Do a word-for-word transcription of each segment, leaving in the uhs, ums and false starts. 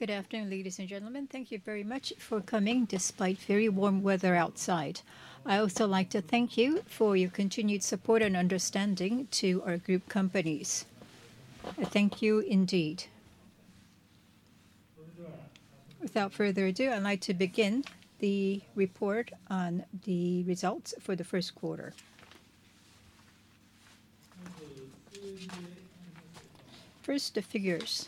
Good afternoon, ladies and gentlemen. Thank you very much for coming despite very warm weather outside. I also like to thank you for your continued support and understanding to our group companies. Thank you indeed. Without further ado, I'd like to begin the report on the results for the first quarter. First, the figures.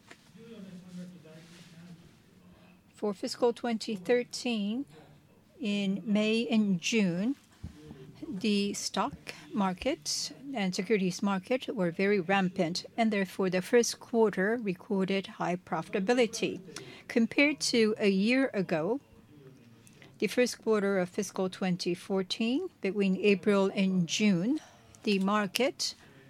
For fiscal twenty thirteen, in May and June, the stock market and securities market were very rampant, and therefore the first quarter recorded high profitability. Compared to a year ago, the first quarter of fiscal twenty fourteen, between April and June, the market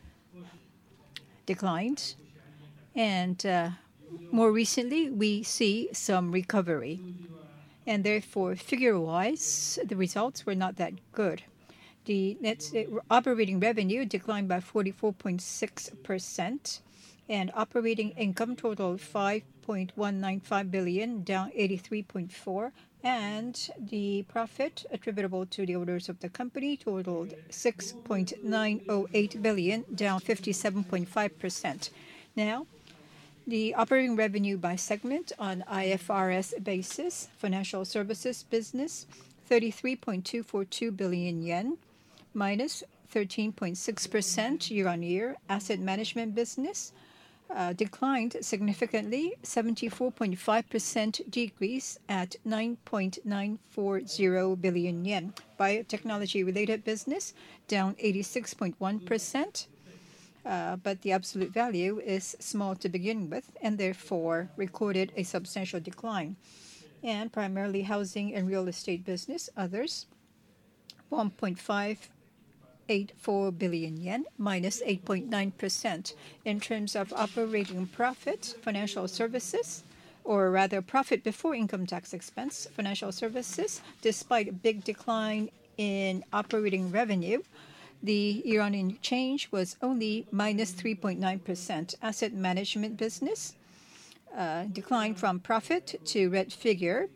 declined, and uh, more recently we see some recovery. And therefore, figure-wise, the results were not that good. The net operating revenue declined by forty-four point six percent, and operating income totaled five point one nine five billion, down eighty-three point four, and the profit attributable to the owners of the company totaled six point nine zero eight billion, down fifty-seven point five percent. Now, the operating revenue by segment on I F R S basis: financial services business, thirty-three point two four two billion yen, minus thirteen point six percent year-on-year. Asset management business uh, declined significantly, seventy-four point five percent decrease at nine point nine four zero billion yen. Biotechnology-related business down eighty-six point one percent. Uh, but the absolute value is small to begin with, and therefore recorded a substantial decline. And primarily housing and real estate business, others, one point five eight four billion yen, minus eight point nine percent. In terms of operating profit, financial services, or rather profit before income tax expense, financial services, despite a big decline in operating revenue, the year-on-year change was only minus three point nine percent. Asset management business uh, declined from profit to red figure.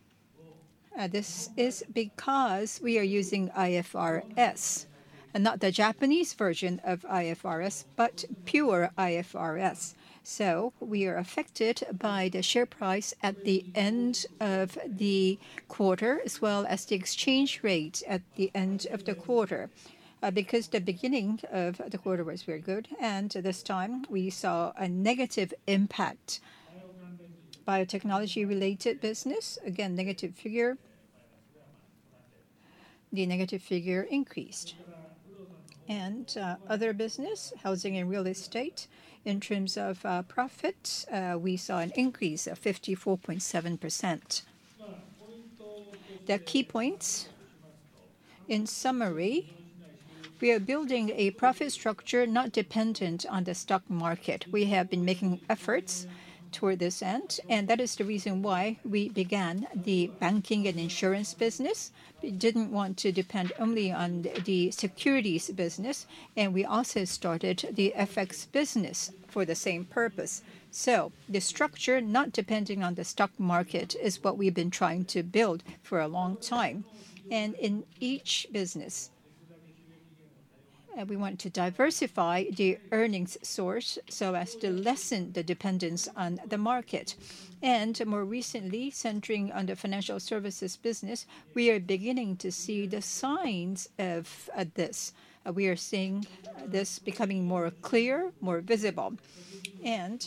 Uh, this is because we are using I F R S, and not the Japanese version of I F R S, but pure I F R S. So we are affected by the share price at the end of the quarter, as well as the exchange rate at the end of the quarter. Uh, because the beginning of the quarter was very good, and this time we saw a negative impact. Biotechnology-related business, again, negative figure. The negative figure increased. And uh, other business, housing and real estate, in terms of uh, profit, uh, we saw an increase of fifty-four point seven percent. The key points, in summary, we are building a profit structure not dependent on the stock market. We have been making efforts toward this end, and that is the reason why we began the banking and insurance business. We didn't want to depend only on the securities business, and we also started the F X business for the same purpose. So the structure not depending on the stock market is what we've been trying to build for a long time. And in each business, Uh, we want to diversify the earnings source so as to lessen the dependence on the market. And more recently, centering on the financial services business, we are beginning to see the signs of uh, this. Uh, we are seeing this becoming more clear, more visible. And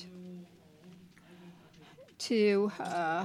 to uh,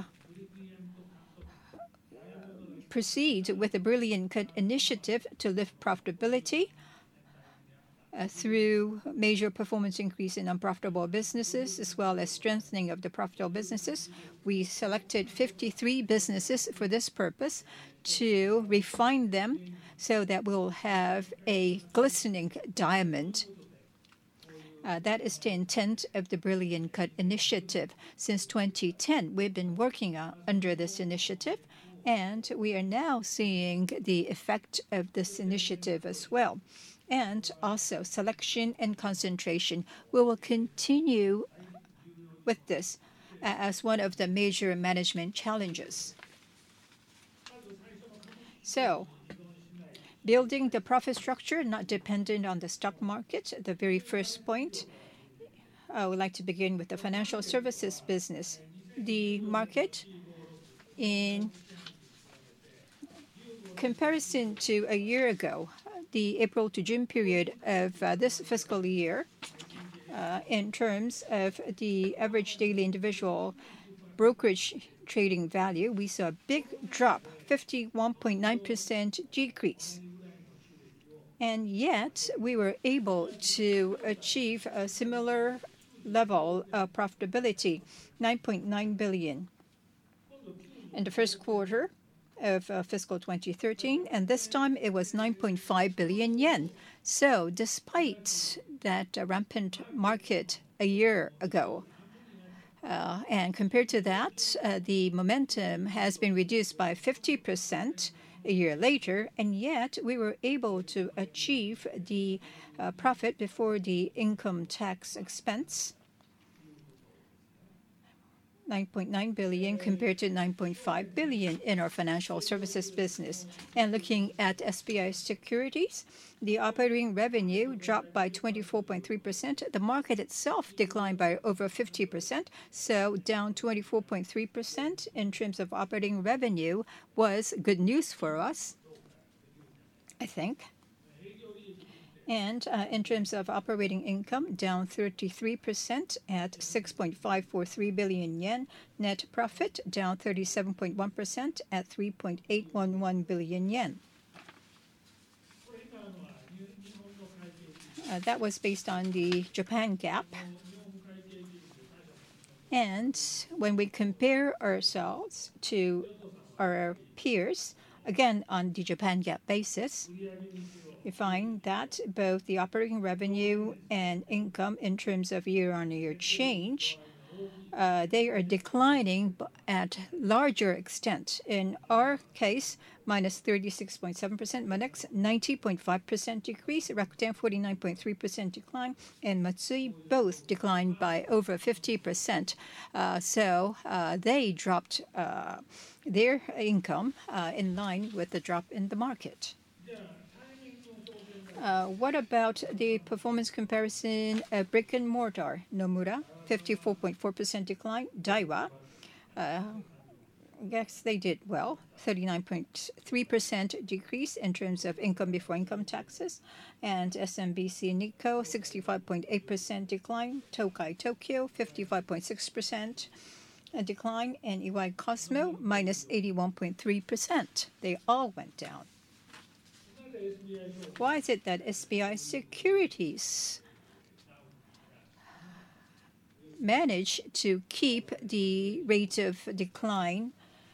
proceed with the Brilliant Cut initiative to lift profitability, Uh, through major performance increase in unprofitable businesses, as well as strengthening of the profitable businesses, we selected fifty-three businesses for this purpose to refine them so that we'll have a glistening diamond. Uh, that is the intent of the Brilliant Cut initiative. Since twenty ten, we've been working uh, under this initiative, and we are now seeing the effect of this initiative as well. And also selection and concentration. We will continue with this as one of the major management challenges. So, building the profit structure not dependent on the stock market, the very first point, I would like to begin with the financial services business. The market, in comparison to a year ago, the April to June period of uh, this fiscal year, uh, in terms of the average daily individual brokerage trading value, we saw a big drop, fifty-one point nine percent decrease. And yet, we were able to achieve a similar level of profitability, nine point nine billion in the first quarter of uh, fiscal twenty thirteen, and this time it was nine point five billion yen. So despite that uh, rampant market a year ago, uh, and compared to that, uh, the momentum has been reduced by fifty percent a year later, and yet we were able to achieve the uh, profit before the income tax expense, nine point nine billion compared to nine point five billion in our financial services business. And looking at S B I Securities, the operating revenue dropped by twenty-four point three percent. The market itself declined by over fifty percent, so down twenty-four point three percent in terms of operating revenue was good news for us, I think. And uh, in terms of operating income, down thirty-three percent at six point five four three billion yen. Net profit down thirty-seven point one percent at three point eight one one billion yen. Uh, that was based on the Japan GAAP. And when we compare ourselves to our peers, again on the Japan GAAP basis, you find that both the operating revenue and income in terms of year-on-year change, uh, they are declining at larger extent. In our case, minus thirty-six point seven percent, Monex ninety point five percent decrease, Rakuten forty-nine point three percent decline, and Matsui both declined by over fifty percent. Uh, so uh, they dropped uh, their income uh, in line with the drop in the market. Uh, what about the performance comparison of brick and mortar? Nomura, fifty-four point four percent decline. Daiwa, uh, I guess they did well, thirty-nine point three percent decrease in terms of income before income taxes. And S M B C Nikko, sixty-five point eight percent decline. Tokai Tokyo, fifty-five point six percent decline. And E Y Cosmo, minus eighty-one point three percent. They all went down. Why is it that S B I Securities managed to keep the rate of decline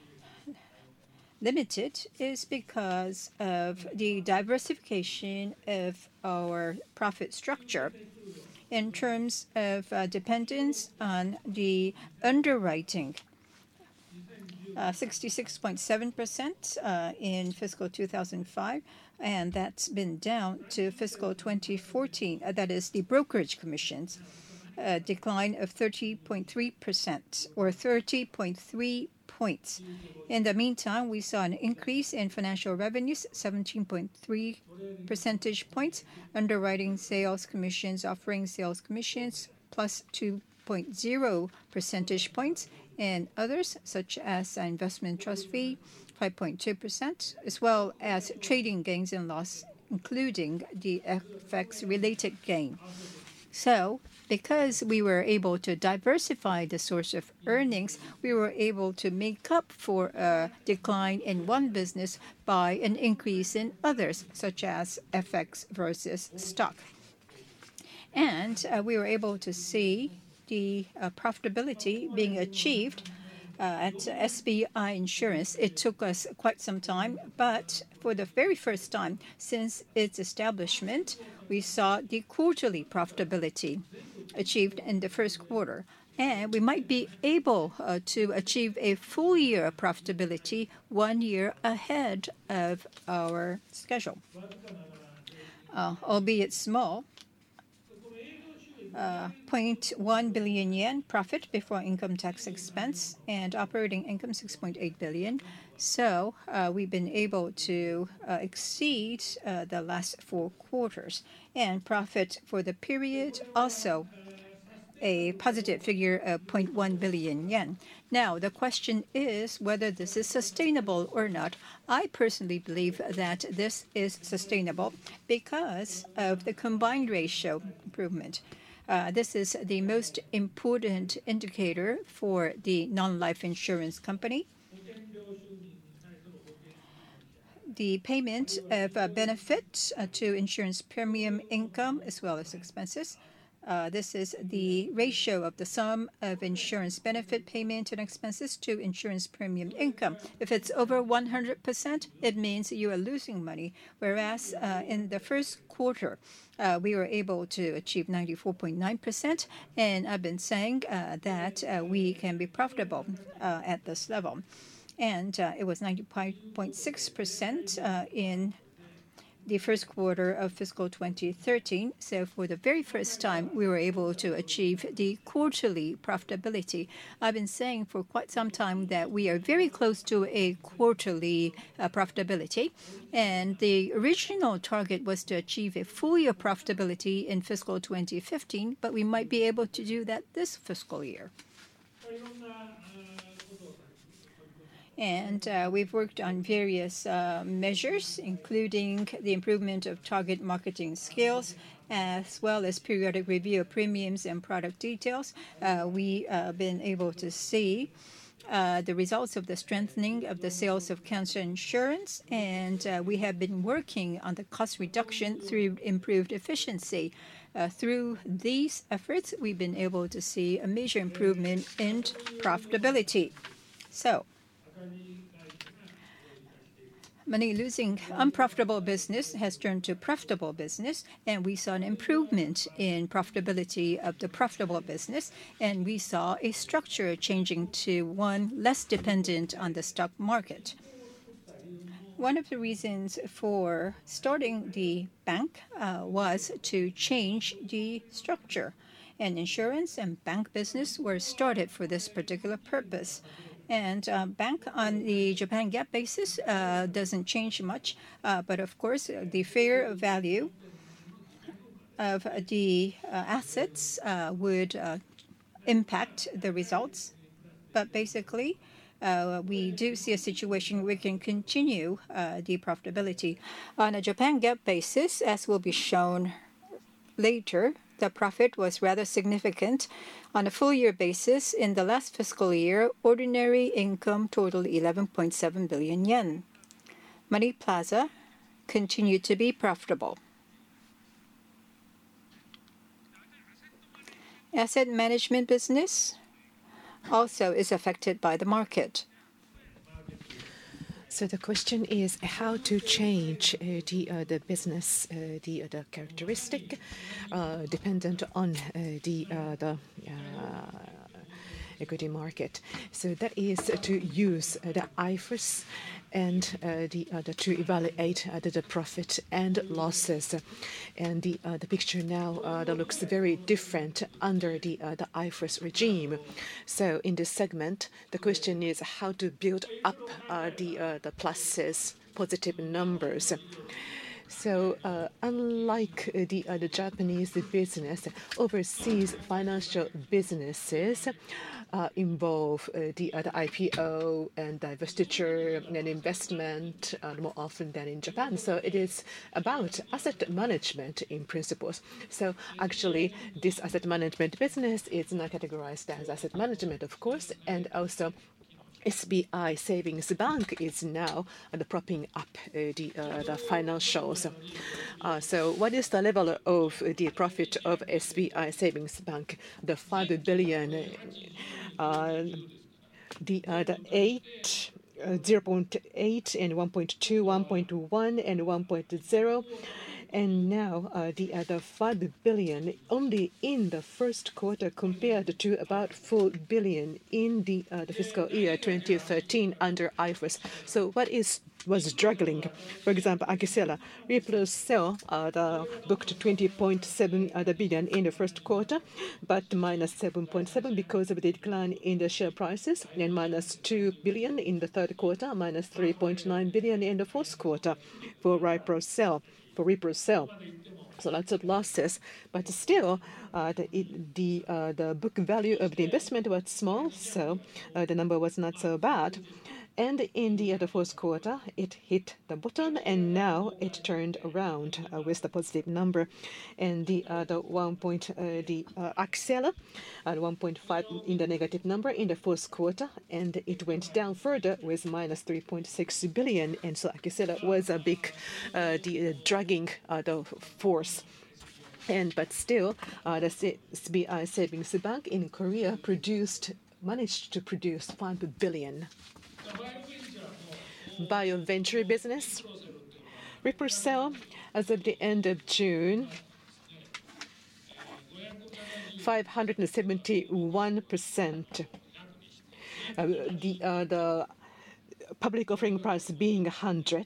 limited? Is because of the diversification of our profit structure in terms of uh, dependence on the underwriting. Uh, sixty-six point seven percent uh, in fiscal two thousand five, and that's been down to fiscal twenty fourteen. Uh, that is the brokerage commissions, a decline of thirty point three percent or thirty point three points. In the meantime, we saw an increase in financial revenues, seventeen point three percentage points, underwriting sales commissions, offering sales commissions, plus two point zero percentage points, and others, such as investment trust fee, five point two percent, as well as trading gains and loss, including the F X-related gain. So, because we were able to diversify the source of earnings, we were able to make up for a decline in one business by an increase in others, such as F X versus stock. And uh, we were able to see the uh, profitability being achieved uh, at S B I Insurance. It took us quite some time, but for the very first time since its establishment, we saw the quarterly profitability achieved in the first quarter. And we might be able uh, to achieve a full year of profitability one year ahead of our schedule. Uh, albeit small, uh, zero point one billion yen profit before income tax expense, and operating income six point eight billion. So uh, we've been able to uh, exceed uh, the last four quarters, and profit for the period also a positive figure of zero point one billion yen. Now, the question is whether this is sustainable or not. I personally believe that this is sustainable because of the combined ratio improvement. Uh, this is the most important indicator for the non-life insurance company. The payment of uh, benefit uh, to insurance premium income as well as expenses. Uh, this is the ratio of the sum of insurance benefit payment and expenses to insurance premium income. If it's over one hundred percent, it means you are losing money. Whereas uh, in the first quarter, uh, we were able to achieve ninety-four point nine percent. And I've been saying uh, that uh, we can be profitable uh, at this level. And uh, it was ninety-five point six percent uh, in the first quarter of fiscal twenty thirteen. So for the very first time, we were able to achieve the quarterly profitability. I've been saying for quite some time that we are very close to a quarterly uh, profitability. And the original target was to achieve a full year profitability in fiscal twenty fifteen, but we might be able to do that this fiscal year. And uh, we've worked on various uh, measures, including the improvement of target marketing skills, as well as periodic review of premiums and product details. Uh, we have uh, been able to see uh, the results of the strengthening of the sales of cancer insurance, and uh, we have been working on the cost reduction through improved efficiency. Uh, through these efforts, we've been able to see a major improvement in profitability. So, money-losing, unprofitable business has turned to profitable business, and we saw an improvement in profitability of the profitable business, and we saw a structure changing to one less dependent on the stock market. One of the reasons for starting the bank uh, was to change the structure, and insurance and bank business were started for this particular purpose. And uh, bank on the Japan GAAP basis uh, doesn't change much, uh, but of course the fair value of the uh, assets uh, would uh, impact the results. But basically, uh, we do see a situation where we can continue uh, the profitability. On a Japan GAAP basis, as will be shown later, the profit was rather significant. On a full-year basis, in the last fiscal year, ordinary income totaled eleven point seven billion yen. Money Plaza continued to be profitable. Asset management business also is affected by the market. So the question is how to change uh, the uh, the business, uh, the uh, the characteristic, uh, dependent on uh, the uh, the uh, equity market. So that is to use uh, the I F R S and uh, the, uh, the to evaluate uh, the, the profit and losses. And the uh, the picture now uh, that looks very different under the uh, the I F R S regime. So in this segment, the question is how to build up uh, the uh, the pluses, positive numbers. So uh, unlike uh, the, uh, the Japanese business, overseas financial businesses uh, involve uh, the, uh, the I P O and divestiture and investment uh, more often than in Japan. So it is about asset management in principles. So actually, this asset management business is not categorized as asset management, of course, and also S B I Savings Bank is now uh, propping up uh, the, uh, the financials. Uh, so what is the level of the profit of S B I Savings Bank? The five billion, uh, the, uh, the eight, uh, zero point eight and one point two, one point one and one point zero. And now uh, the other five billion only in the first quarter compared to about four billion in the, uh, the fiscal year twenty thirteen under I F R S. So what is was struggling? For example, Akisela, Replocell uh, the booked twenty point seven uh, the billion in the first quarter, but minus seven point seven because of the decline in the share prices, and minus two billion in the third quarter, minus three point nine billion in the fourth quarter for Replocell. For Replocell. So lots of losses, but still, uh, the it, the uh, the book value of the investment was small, so uh, the number was not so bad. And in the other fourth quarter, it hit the bottom, and now it turned around uh, with the positive number. And the uh, the one point uh, the uh, Axela at one point five in the negative number in the fourth quarter, and it went down further with minus three point six billion. And so Axela was a big uh, the uh, dragging uh, the force. And but still, uh, the S B I Savings Bank in Korea produced managed to produce five billion. Bioventure business. Replocell, as of the end of June, five hundred seventy-one percent. Uh, the uh, the public offering price being one hundred,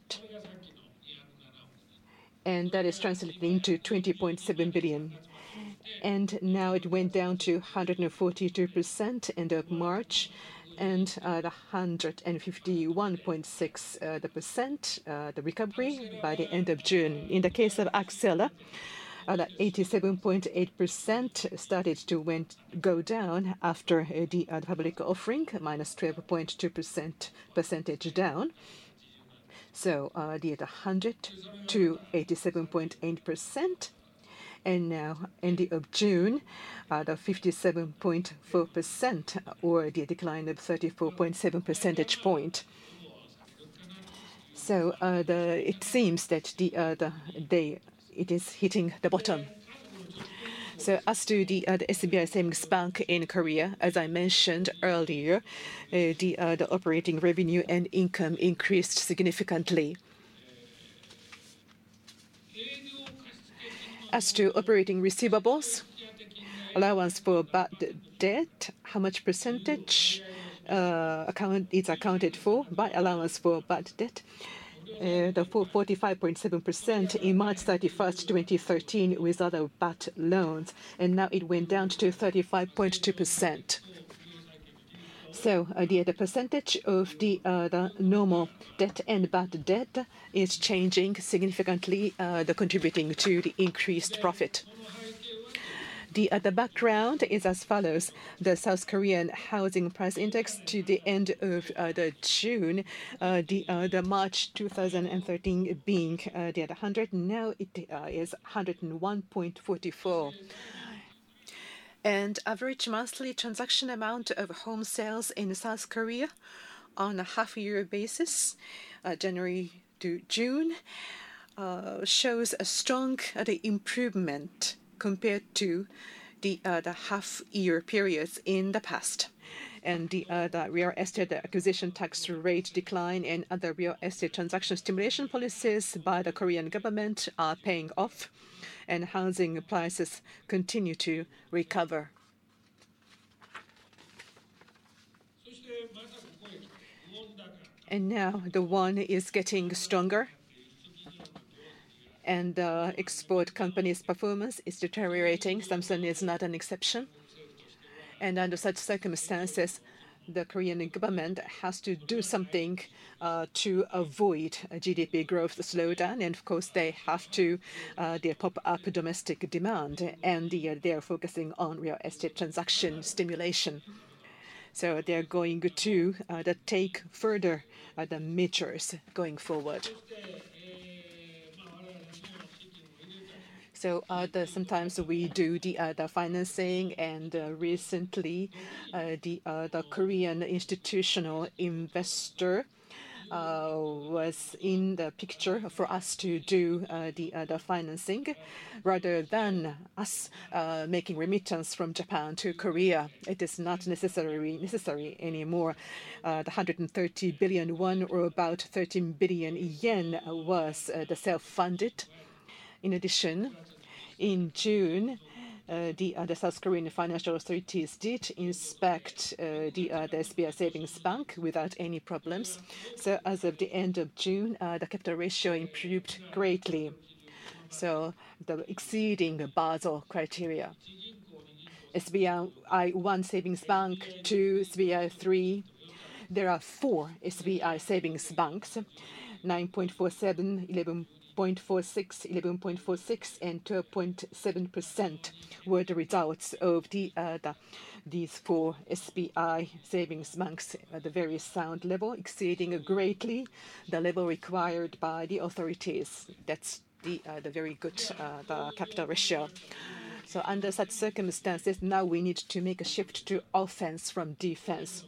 and that is translated into twenty point seven billion. And now it went down to one hundred forty-two percent end of March, and uh, the one hundred fifty-one point six uh, the percent uh, the recovery by the end of June. In the case of Axela, uh, the eighty-seven point eight percent started to went go down after uh, the uh, public offering, minus twelve point two percent percentage down. So uh, the one hundred to eighty-seven point eight percent. And now, end of June, uh, the fifty-seven point four percent, or the decline of thirty-four point seven percentage point. So uh, the, it seems that the, uh, the they it is hitting the bottom. So as to the, uh, the S B I Savings Bank in Korea, as I mentioned earlier, uh, the uh, the operating revenue and income increased significantly. As to operating receivables, allowance for bad debt, how much percentage uh, account is accounted for by allowance for bad debt? Uh, the forty-five point seven percent in March thirty-first, twenty thirteen, with other bad loans, and now it went down to thirty-five point two percent. So uh, the, the percentage of the, uh, the normal debt and bad debt is changing significantly, uh, the contributing to the increased profit. The, uh, the background is as follows. The South Korean housing price index to the end of uh, the June, uh, the, uh, the March two thousand thirteen being uh, the one hundred, now it uh, is one hundred one point four four. And average monthly transaction amount of home sales in South Korea on a half-year basis, uh, January to June, uh, shows a strong uh, improvement compared to the, uh, the half-year periods in the past. And the, uh, the real estate acquisition tax rate decline and other real estate transaction stimulation policies by the Korean government are paying off, and housing prices continue to recover. And now the won is getting stronger, and the uh, export companies' performance is deteriorating. Samsung is not an exception. And under such circumstances, the Korean government has to do something uh, to avoid a G D P growth slowdown. And of course, they have to uh, they pop up domestic demand, and the, uh, they are focusing on real estate transaction stimulation. So they're going to uh, the take further uh, the measures going forward. So uh, the, sometimes we do the, uh, the financing, and uh, recently uh, the, uh, the Korean institutional investor uh, was in the picture for us to do uh, the, uh, the financing, rather than us uh, making remittance from Japan to Korea. It is not necessary, necessary anymore. Uh, the one hundred thirty billion won, or about thirteen billion yen, was uh, the self-funded. In addition, in June, uh, the, uh, the South Korean financial authorities did inspect uh, the, uh, the S B I Savings Bank without any problems. So as of the end of June, uh, the capital ratio improved greatly. So the exceeding Basel criteria. S B I one Savings Bank, two, S B I three. There are four S B I savings banks, nine point four seven, eleven point four six, eleven point four six, and twelve point seven percent were the results of the, uh, the these four S B I savings banks at the very sound level, exceeding greatly the level required by the authorities. That's the, uh, the very good uh, the capital ratio. So under such circumstances, now we need to make a shift to offense from defense.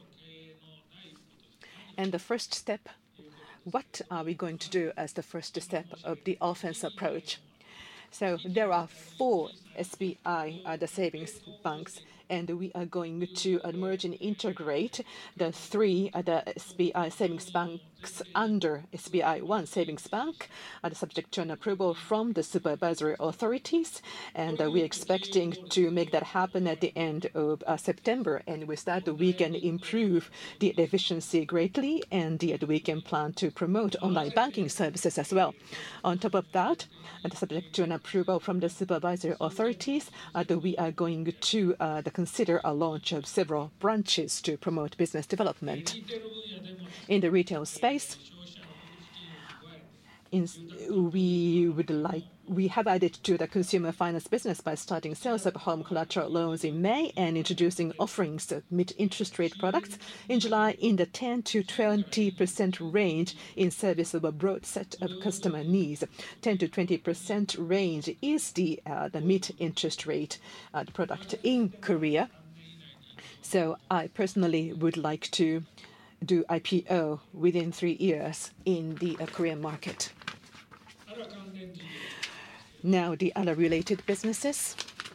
And the first step, what are we going to do as the first step of the offense approach? So there are four S B I, uh, the savings banks, and we are going to uh, merge and integrate the three uh, the S B I savings banks under S B I one savings bank, uh, subject to an approval from the supervisory authorities. And uh, we're expecting to make that happen at the end of uh, September. And with that, we can improve the efficiency greatly, and uh, we can plan to promote online banking services as well. On top of that, uh, subject to an approval from the supervisory authorities, uh, we are going to uh, consider a launch of several branches to promote business development. In the retail space, in, we would like we have added to the consumer finance business by starting sales of home collateral loans in May and introducing offerings of mid-interest rate products in July in the ten to twenty percent range in service of a broad set of customer needs. ten to twenty percent range is the, uh, the mid-interest rate uh, product in Korea. So I personally would like to do I P O within three years in the uh, Korean market. Now the other related businesses.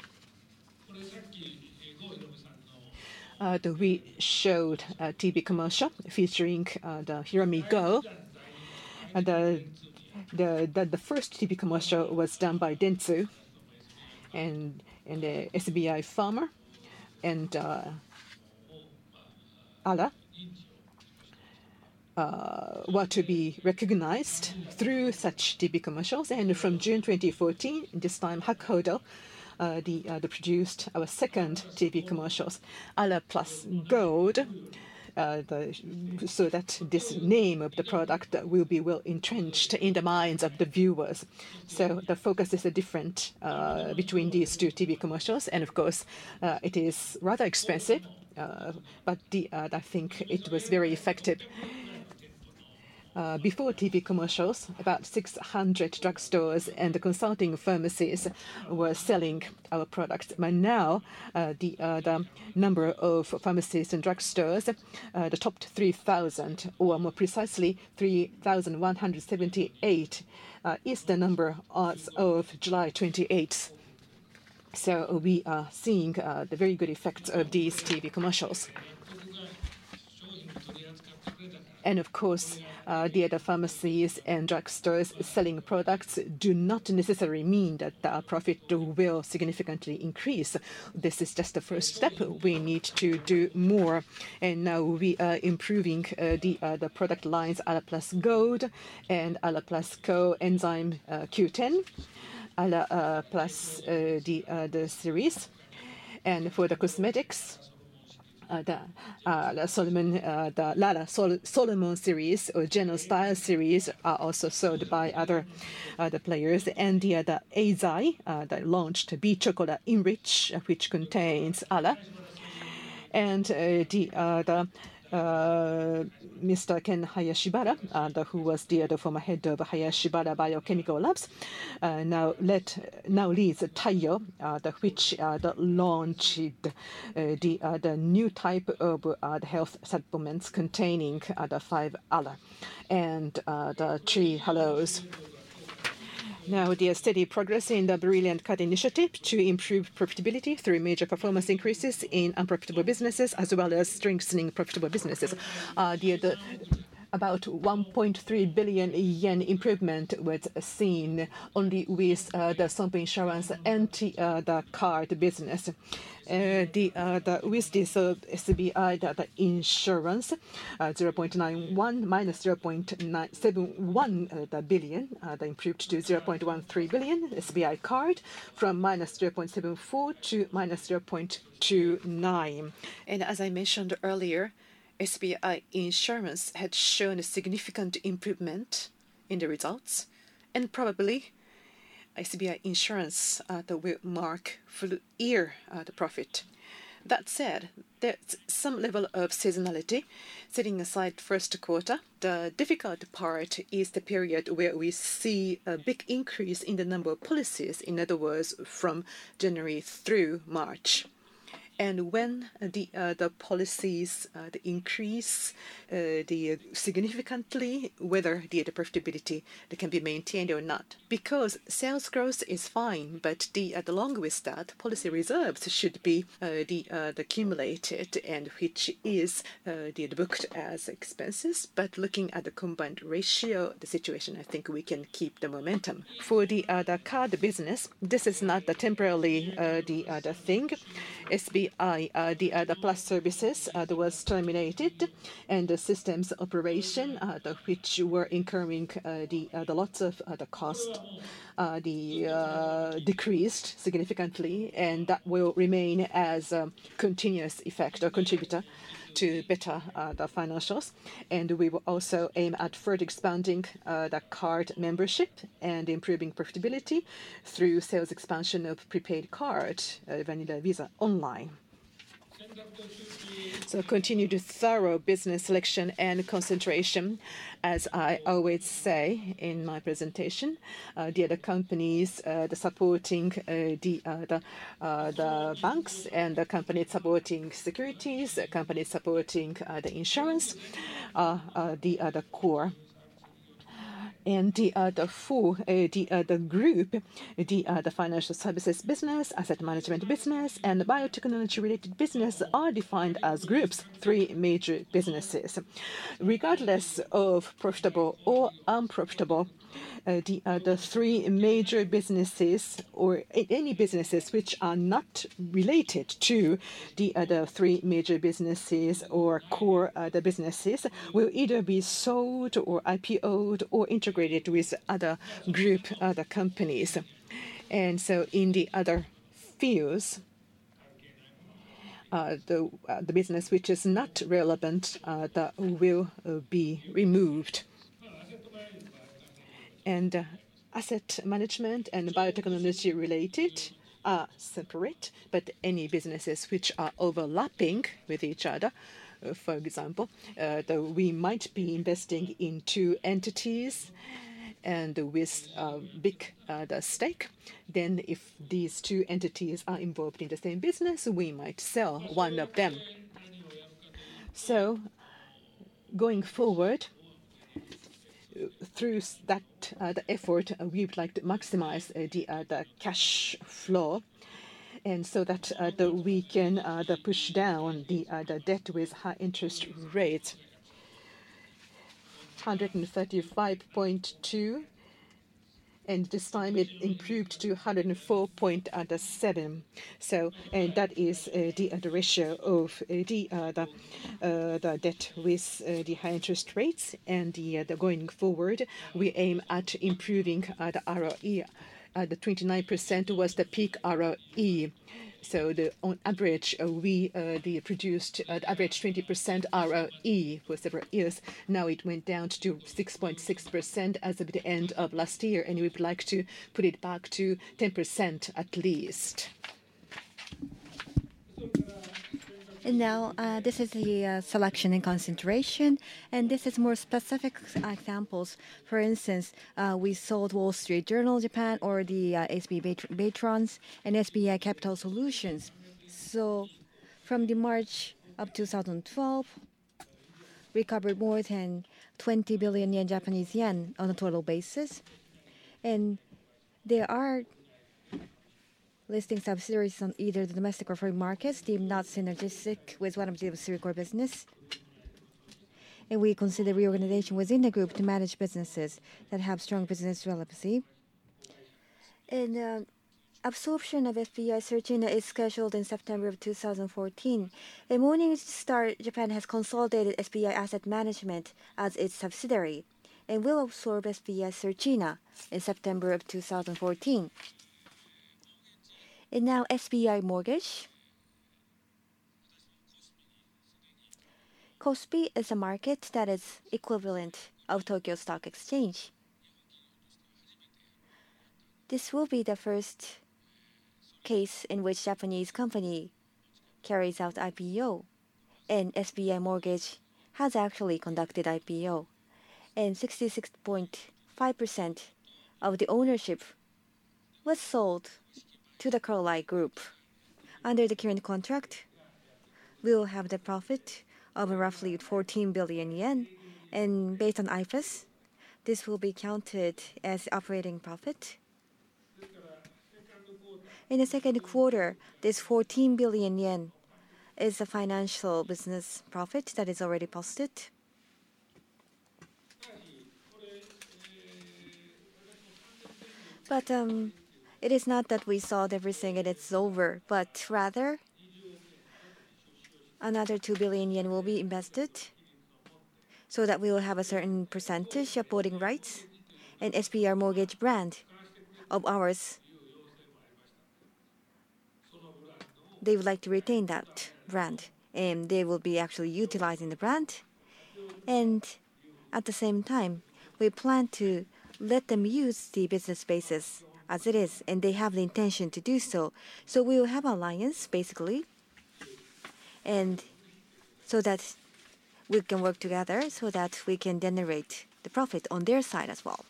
Uh, the, we showed a T V commercial featuring uh, the Hiromi Go. Uh, the, the, the, the first T V commercial was done by Dentsu and, and the S B I Farmer and uh, Ala. Uh, were to be recognized through such T V commercials. And from June twenty fourteen, this time Hakuhodo, uh, the, uh, the produced our second T V commercials, Ala Plus Gold, uh, the, so that this name of the product will be well entrenched in the minds of the viewers. So the focus is different uh, between these two T V commercials. And of course, uh, it is rather expensive, uh, but the, uh, I think it was very effective. Uh, before T V commercials, about six hundred drugstores and consulting pharmacies were selling our products. But now, uh, the, uh, the number of pharmacies and drugstores, uh, the top three thousand, or more precisely, three thousand one hundred seventy-eight, uh, is the number as of July twenty-eighth. So we are seeing uh, the very good effects of these T V commercials. And of course, uh, the other pharmacies and drugstores selling products do not necessarily mean that our profit will significantly increase. This is just the first step. We need to do more. And now we are improving uh, the, uh, the product lines Ala Plus Gold and Ala Plus Coenzyme uh, Q ten, Ala uh, Plus uh, the, uh, the series. And for the cosmetics, Uh, the, uh, the Solomon, uh, the Lala Sol Solomon series or General Style series are also sold by other uh, the players. And the, uh, the Eizai uh, that launched B Chocolate Enrich, uh, which contains Ala. And uh, the, uh, the uh, Mister Ken Hayashibara, uh, the, who was the, uh, the former head of Hayashibara Biochemical Labs, uh, now let now leads Taiyo, uh, the, which uh, the launched uh, the uh, the new type of uh, the health supplements containing uh, the five Ala and uh, the three hellos. Now, the steady progress in the Brilliant Cut initiative to improve profitability through major performance increases in unprofitable businesses, as well as strengthening profitable businesses. Uh, the, the about one point three billion yen improvement was seen only with uh, the Sompo Insurance and uh, the card business. Uh, the, uh, the with this uh, S B I the, the insurance uh, zero point nine one minus zero point nine seven one uh, the billion uh, the improved to zero point one three billion. S B I card from minus zero point seven four to minus zero point two nine. And as I mentioned earlier, S B I Insurance had shown a significant improvement in the results, and probably S B I Insurance uh, will mark full year uh, the profit. That said, there's some level of seasonality. Setting aside first quarter, the difficult part is the period where we see a big increase in the number of policies, in other words, from January through March. And when the uh, the policies uh, the increase uh, the significantly, whether the, the profitability that can be maintained or not, because sales growth is fine, but the uh, along with that, policy reserves should be uh, the uh, the accumulated, and which is uh, the booked as expenses. But looking at the combined ratio, the situation, I think we can keep the momentum. For the uh, the card business, this is not the temporarily uh, the uh, the thing. S B I, uh, the, uh, the Plus services uh, that was terminated, and the systems operation, uh, the, which were incurring uh, the uh, the lots of uh, the cost, uh, the uh, decreased significantly, and that will remain as a continuous effect or contributor to better uh, the financials. And we will also aim at further expanding uh, the card membership and improving profitability through sales expansion of prepaid card, uh, Vanilla Visa Online. So continued thorough business selection and concentration, as I always say in my presentation. Uh, the other companies, uh, the supporting uh, the uh, the uh, the banks, and the companies supporting securities, the companies supporting uh, the insurance, uh, uh, the other core. And the uh, the full uh, the uh, the group, the uh, the financial services business, asset management business, and biotechnology related business are defined as groups, three major businesses, regardless of profitable or unprofitable. Uh, the uh, the three major businesses, or any businesses which are not related to the uh, the three major businesses or core uh, the businesses, will either be sold or I P O'd or integrated with other group other companies. And so in the other fields, uh, the uh, the business which is not relevant uh, that will uh, be removed. And uh, asset management and biotechnology related are separate, but any businesses which are overlapping with each other, uh, for example, uh, the, we might be investing in two entities and with a big uh, the stake, then if these two entities are involved in the same business, we might sell one of them. So going forward, through that uh, the effort, uh, we would like to maximize uh, the uh, the cash flow, and so that uh, the, we can uh, the push down the uh, the debt with high interest rates. one hundred thirty-five point two, and this time it improved to one hundred four point seven. So, and that is uh, the, uh, the ratio of uh, the uh, the, uh, the debt with uh, the high interest rates, and the, uh, the going forward, we aim at improving uh, the R O E. Uh, the twenty-nine percent was the peak R O E. So the on average, uh, we uh, the produced uh, the average twenty percent R O E for several years. Now it went down to six point six percent as of the end of last year, and we would like to put it back to ten percent at least. And now uh, this is the uh, selection and concentration, and this is more specific examples. For instance, uh, we sold Wall Street Journal Japan, or the uh, S B I Batrons, and S B I Capital Solutions. So from the March of two thousand twelve, recovered more than twenty billion yen Japanese yen on a total basis. And there are listing subsidiaries on either the domestic or foreign markets deemed not synergistic with one of the three core business. and we consider reorganization within the group to manage businesses that have strong business relevancy. And uh, absorption of S B I Searchina is scheduled in September of two thousand fourteen. And Morningstar Japan has consolidated S B I Asset Management as its subsidiary and will absorb S B I Searchina in September of two thousand fourteen. And now S B I Mortgage. Kospi is a market that is equivalent of Tokyo Stock Exchange. This will be the first case in which Japanese company carries out I P O, and S B I Mortgage has actually conducted I P O, and sixty-six point five percent of the ownership was sold to the Carlyle Group. Under the current contract, we will have the profit of roughly fourteen billion yen, and based on I F R S, this will be counted as operating profit. In the second quarter, this fourteen billion yen is a financial business profit that is already posted. But um, it is not that we sold everything and it's over, but rather another two billion yen will be invested so that we will have a certain percentage of voting rights, and S B I Mortgage brand of ours, they would like to retain that brand, and they will be actually utilizing the brand. And at the same time, we plan to let them use the business spaces as it is, and they have the intention to do so. So we will have alliance, basically, and so that we can work together so that we can generate the profit on their side as well.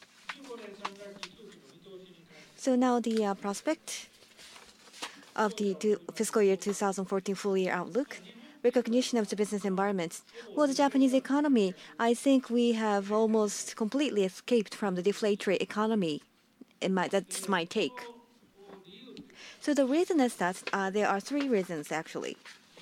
So now the uh, prospect of the two, fiscal year two thousand fourteen full year outlook, recognition of the business environment. Well, the Japanese economy, I think we have almost completely escaped from the deflationary economy. In my, that's my take. So the reason is that uh, there are three reasons actually.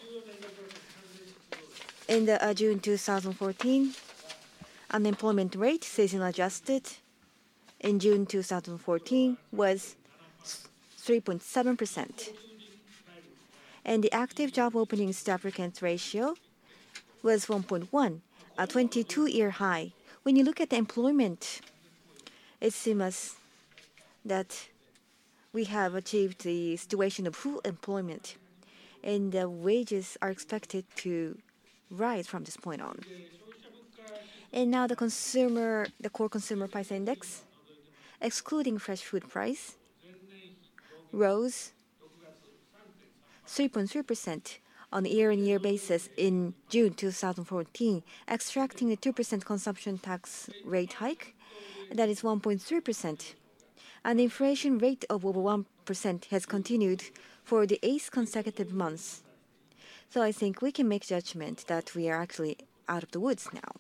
In the uh, June two thousand fourteen, unemployment rate, season adjusted, in June two thousand fourteen was three point seven percent. And the active job openings to applicants ratio was one point one, a twenty-two year high. When you look at the employment, it seems that we have achieved the situation of full employment, and the wages are expected to rise from this point on. And now the consumer, the core consumer price index, excluding fresh food price, rose three point three percent on a year-on-year basis in June two thousand fourteen, extracting the two percent consumption tax rate hike, that is one point three percent. And the inflation rate of over one percent has continued for the eighth consecutive months. So I think we can make judgment that we are actually out of the woods now.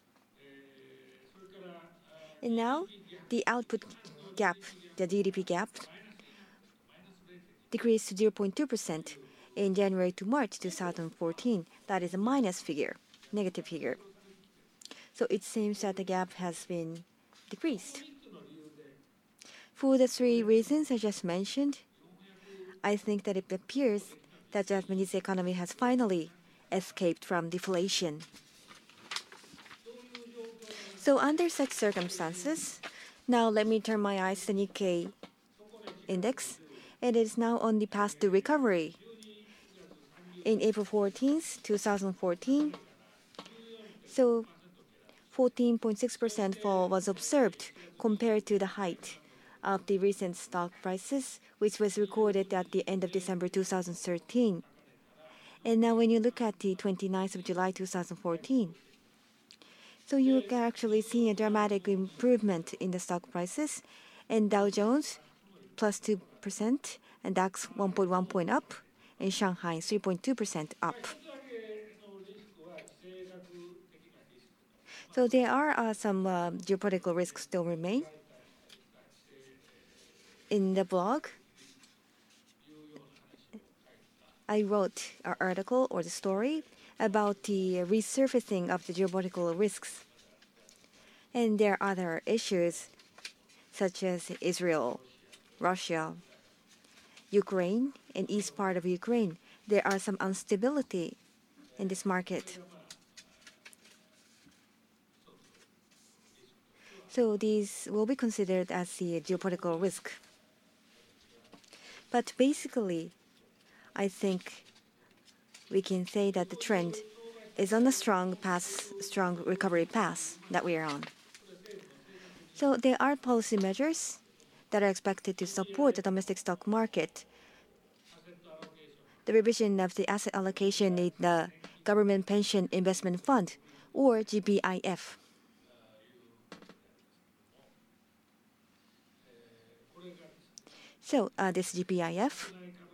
And now, the output gap, the G D P gap, decreased to zero point two percent in January to March two thousand fourteen. That is a minus figure, negative figure. So it seems that the gap has been decreased. For the three reasons I just mentioned, I think that it appears that the Japanese economy has finally escaped from deflation. So under such circumstances, now let me turn my eyes to the Nikkei index. It is now on the path to recovery. In April fourteenth, two thousand fourteen, so fourteen point six percent fall was observed compared to the height of the recent stock prices, which was recorded at the end of December two thousand thirteen. And now when you look at the twenty-ninth of July two thousand fourteen, so you can actually see a dramatic improvement in the stock prices, and Dow Jones plus two percent, and DAX one point one point up, and Shanghai three point two percent up. So there are uh, some uh, geopolitical risks still remain. In the blog, I wrote an article or the story about the resurfacing of the geopolitical risks. And there are other issues such as Israel, Russia, Ukraine, and east part of Ukraine. There are some instability in this market. So these will be considered as the geopolitical risk. But basically, I think we can say that the trend is on a strong path, strong recovery path that we are on. So there are policy measures that are expected to support the domestic stock market. The revision of the asset allocation in the Government Pension Investment Fund, or G P I F. So uh, this G P I F,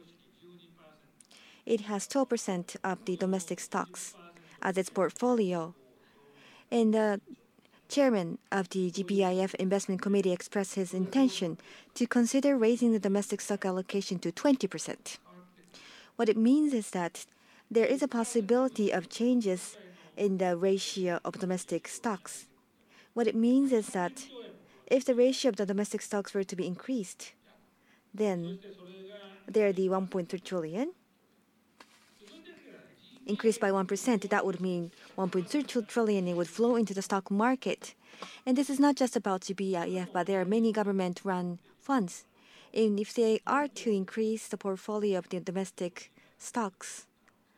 it has twelve percent of the domestic stocks as its portfolio. And the chairman of the G P I F Investment Committee expressed his intention to consider raising the domestic stock allocation to twenty percent. What it means is that there is a possibility of changes in the ratio of domestic stocks. What it means is that if the ratio of the domestic stocks were to be increased, then there the one point three trillion increased by one percent. That would mean one point three trillion would flow into the stock market. And this is not just about G P I F, but there are many government-run funds. And if they are to increase the portfolio of the domestic stocks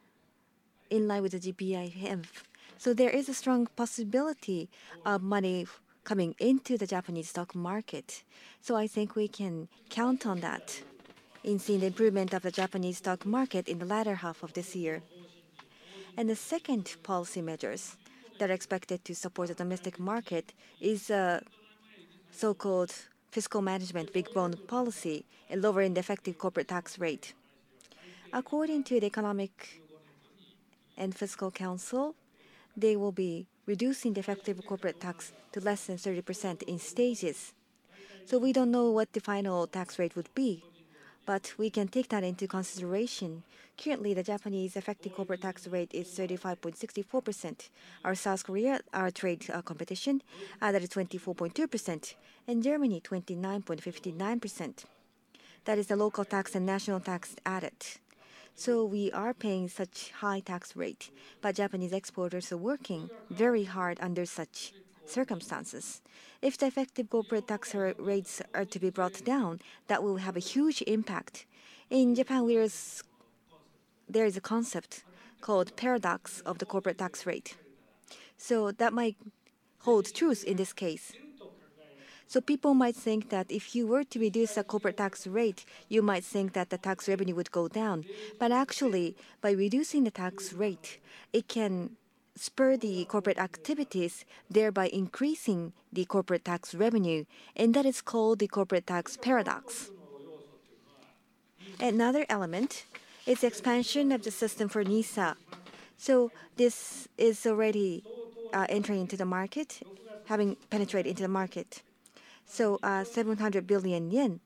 in line with the G P I F, so there is a strong possibility of money coming into the Japanese stock market. So I think we can count on that in seeing the improvement of the Japanese stock market in the latter half of this year. And the second policy measures that are expected to support the domestic market is a so-called fiscal management big bond policy and lowering the effective corporate tax rate. According to the Economic and Fiscal Council, they will be reducing the effective corporate tax to less than thirty percent in stages. So we don't know what the final tax rate would be, but we can take that into consideration. Currently, the Japanese effective corporate tax rate is thirty-five point six four percent. Our South Korea, our trade uh, competition, uh, that is twenty-four point two percent, and Germany, twenty-nine point five nine percent. That is the local tax and national tax added. So we are paying such high tax rate, but Japanese exporters are working very hard under such circumstances. If the effective corporate tax rates are to be brought down, that will have a huge impact. In Japan, there's, there is a concept called paradox of the corporate tax rate. So that might hold truth in this case. So people might think that if you were to reduce the corporate tax rate, you might think that the tax revenue would go down. But actually, by reducing the tax rate, it can spur the corporate activities, thereby increasing the corporate tax revenue, and that is called the corporate tax paradox. Another element is the expansion of the system for NISA. So this is already uh, entering into the market, having penetrated into the market. So uh, seven hundred billion yen.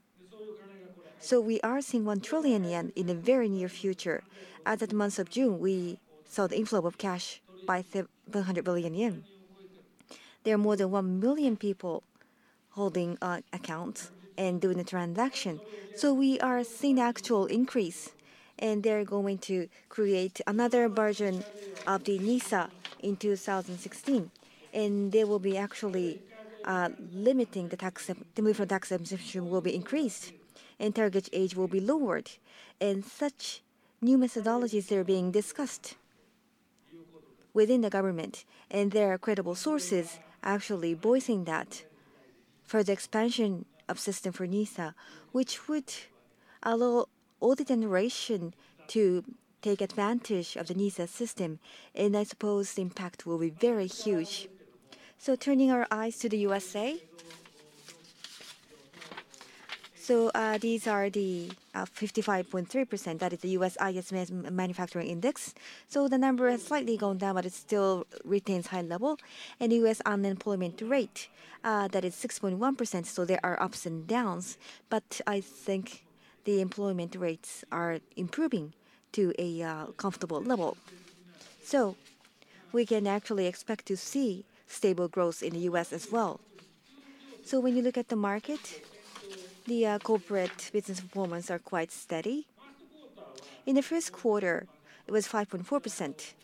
So we are seeing one trillion yen in the very near future. As of the month of June, we saw the inflow of cash by seven hundred billion yen. There are more than one million people holding uh, accounts and doing the transaction. So we are seeing the actual increase. And they're going to create another version of the NISA in two thousand sixteen. And they will be actually uh, limiting the tax, the minimum tax exemption will be increased. And target age will be lowered. And such new methodologies are being discussed within the government. And there are credible sources actually voicing that further expansion of system for NISA, which would allow all the generation to take advantage of the NISA system. And I suppose the impact will be very huge. So turning our eyes to the U S A. So uh, these are the uh, fifty-five point three percent. That is the U S I S M manufacturing index. So the number has slightly gone down, but it still retains high level. And the U S unemployment rate, uh, that is six point one percent. So there are ups and downs. But I think the employment rates are improving to a uh, comfortable level. So we can actually expect to see stable growth in the U S as well. So when you look at the market, the uh, corporate business performance are quite steady. In the first quarter, it was five point four percent.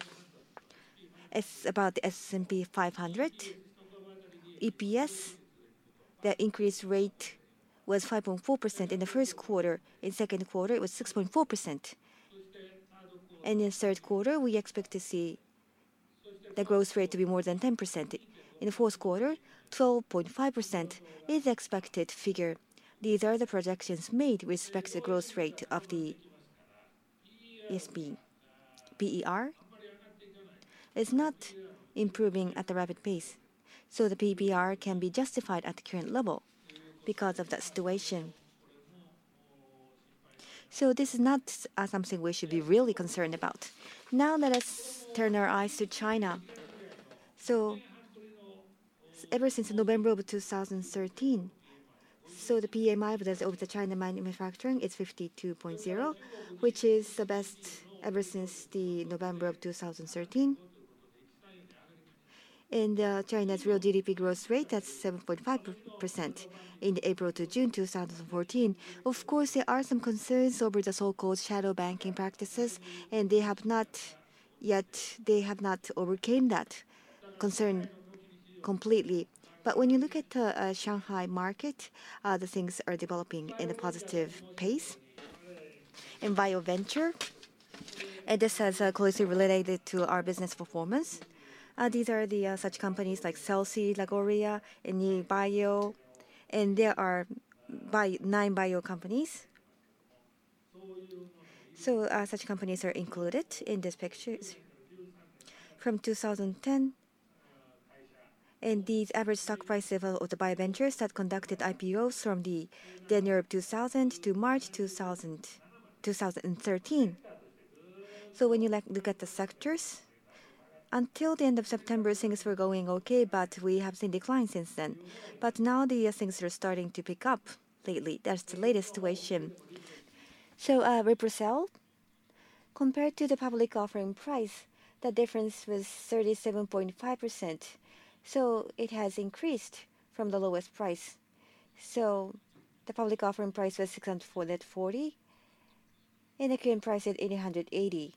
It's about the S and P five hundred. E P S, the increase rate was five point four percent in the first quarter. In second quarter, it was six point four percent. And in third quarter, we expect to see the growth rate to be more than ten percent. In the fourth quarter, twelve point five percent is the expected figure. These are the projections made with respect to the growth rate of the E S P. P E R is not improving at a rapid pace, so the P B R can be justified at the current level because of that situation. So this is not uh, something we should be really concerned about. Now let us turn our eyes to China. So ever since November of two thousand thirteen, so the P M I of the, of the China manufacturing is fifty-two point zero, which is the best ever since the November of two thousand thirteen. And uh, China's real G D P growth rate, that's seven point five percent in April to June two thousand fourteen. Of course, there are some concerns over the so-called shadow banking practices, and they have not yet, they have not overcame that concern completely. But when you look at the uh, Shanghai market, uh, the things are developing in a positive pace. In BioVenture, and this is uh, closely related to our business performance. Uh, these are the uh, such companies like Celsea, Lagoria, and Ni Bio, and there are bi nine bio companies. So uh, such companies are included in these pictures. From two thousand ten, and these average stock price level of the BioVentures that conducted I P Os from the January of two thousand to March two thousand, two thousand thirteen. So when you like, look at the sectors, until the end of September, things were going okay, but we have seen decline since then. But now the uh, things are starting to pick up lately. That's the latest situation. So uh, Reprocel, compared to the public offering price, the difference was thirty-seven point five percent. So it has increased from the lowest price. So the public offering price was six hundred forty, and the current price is eight hundred eighty.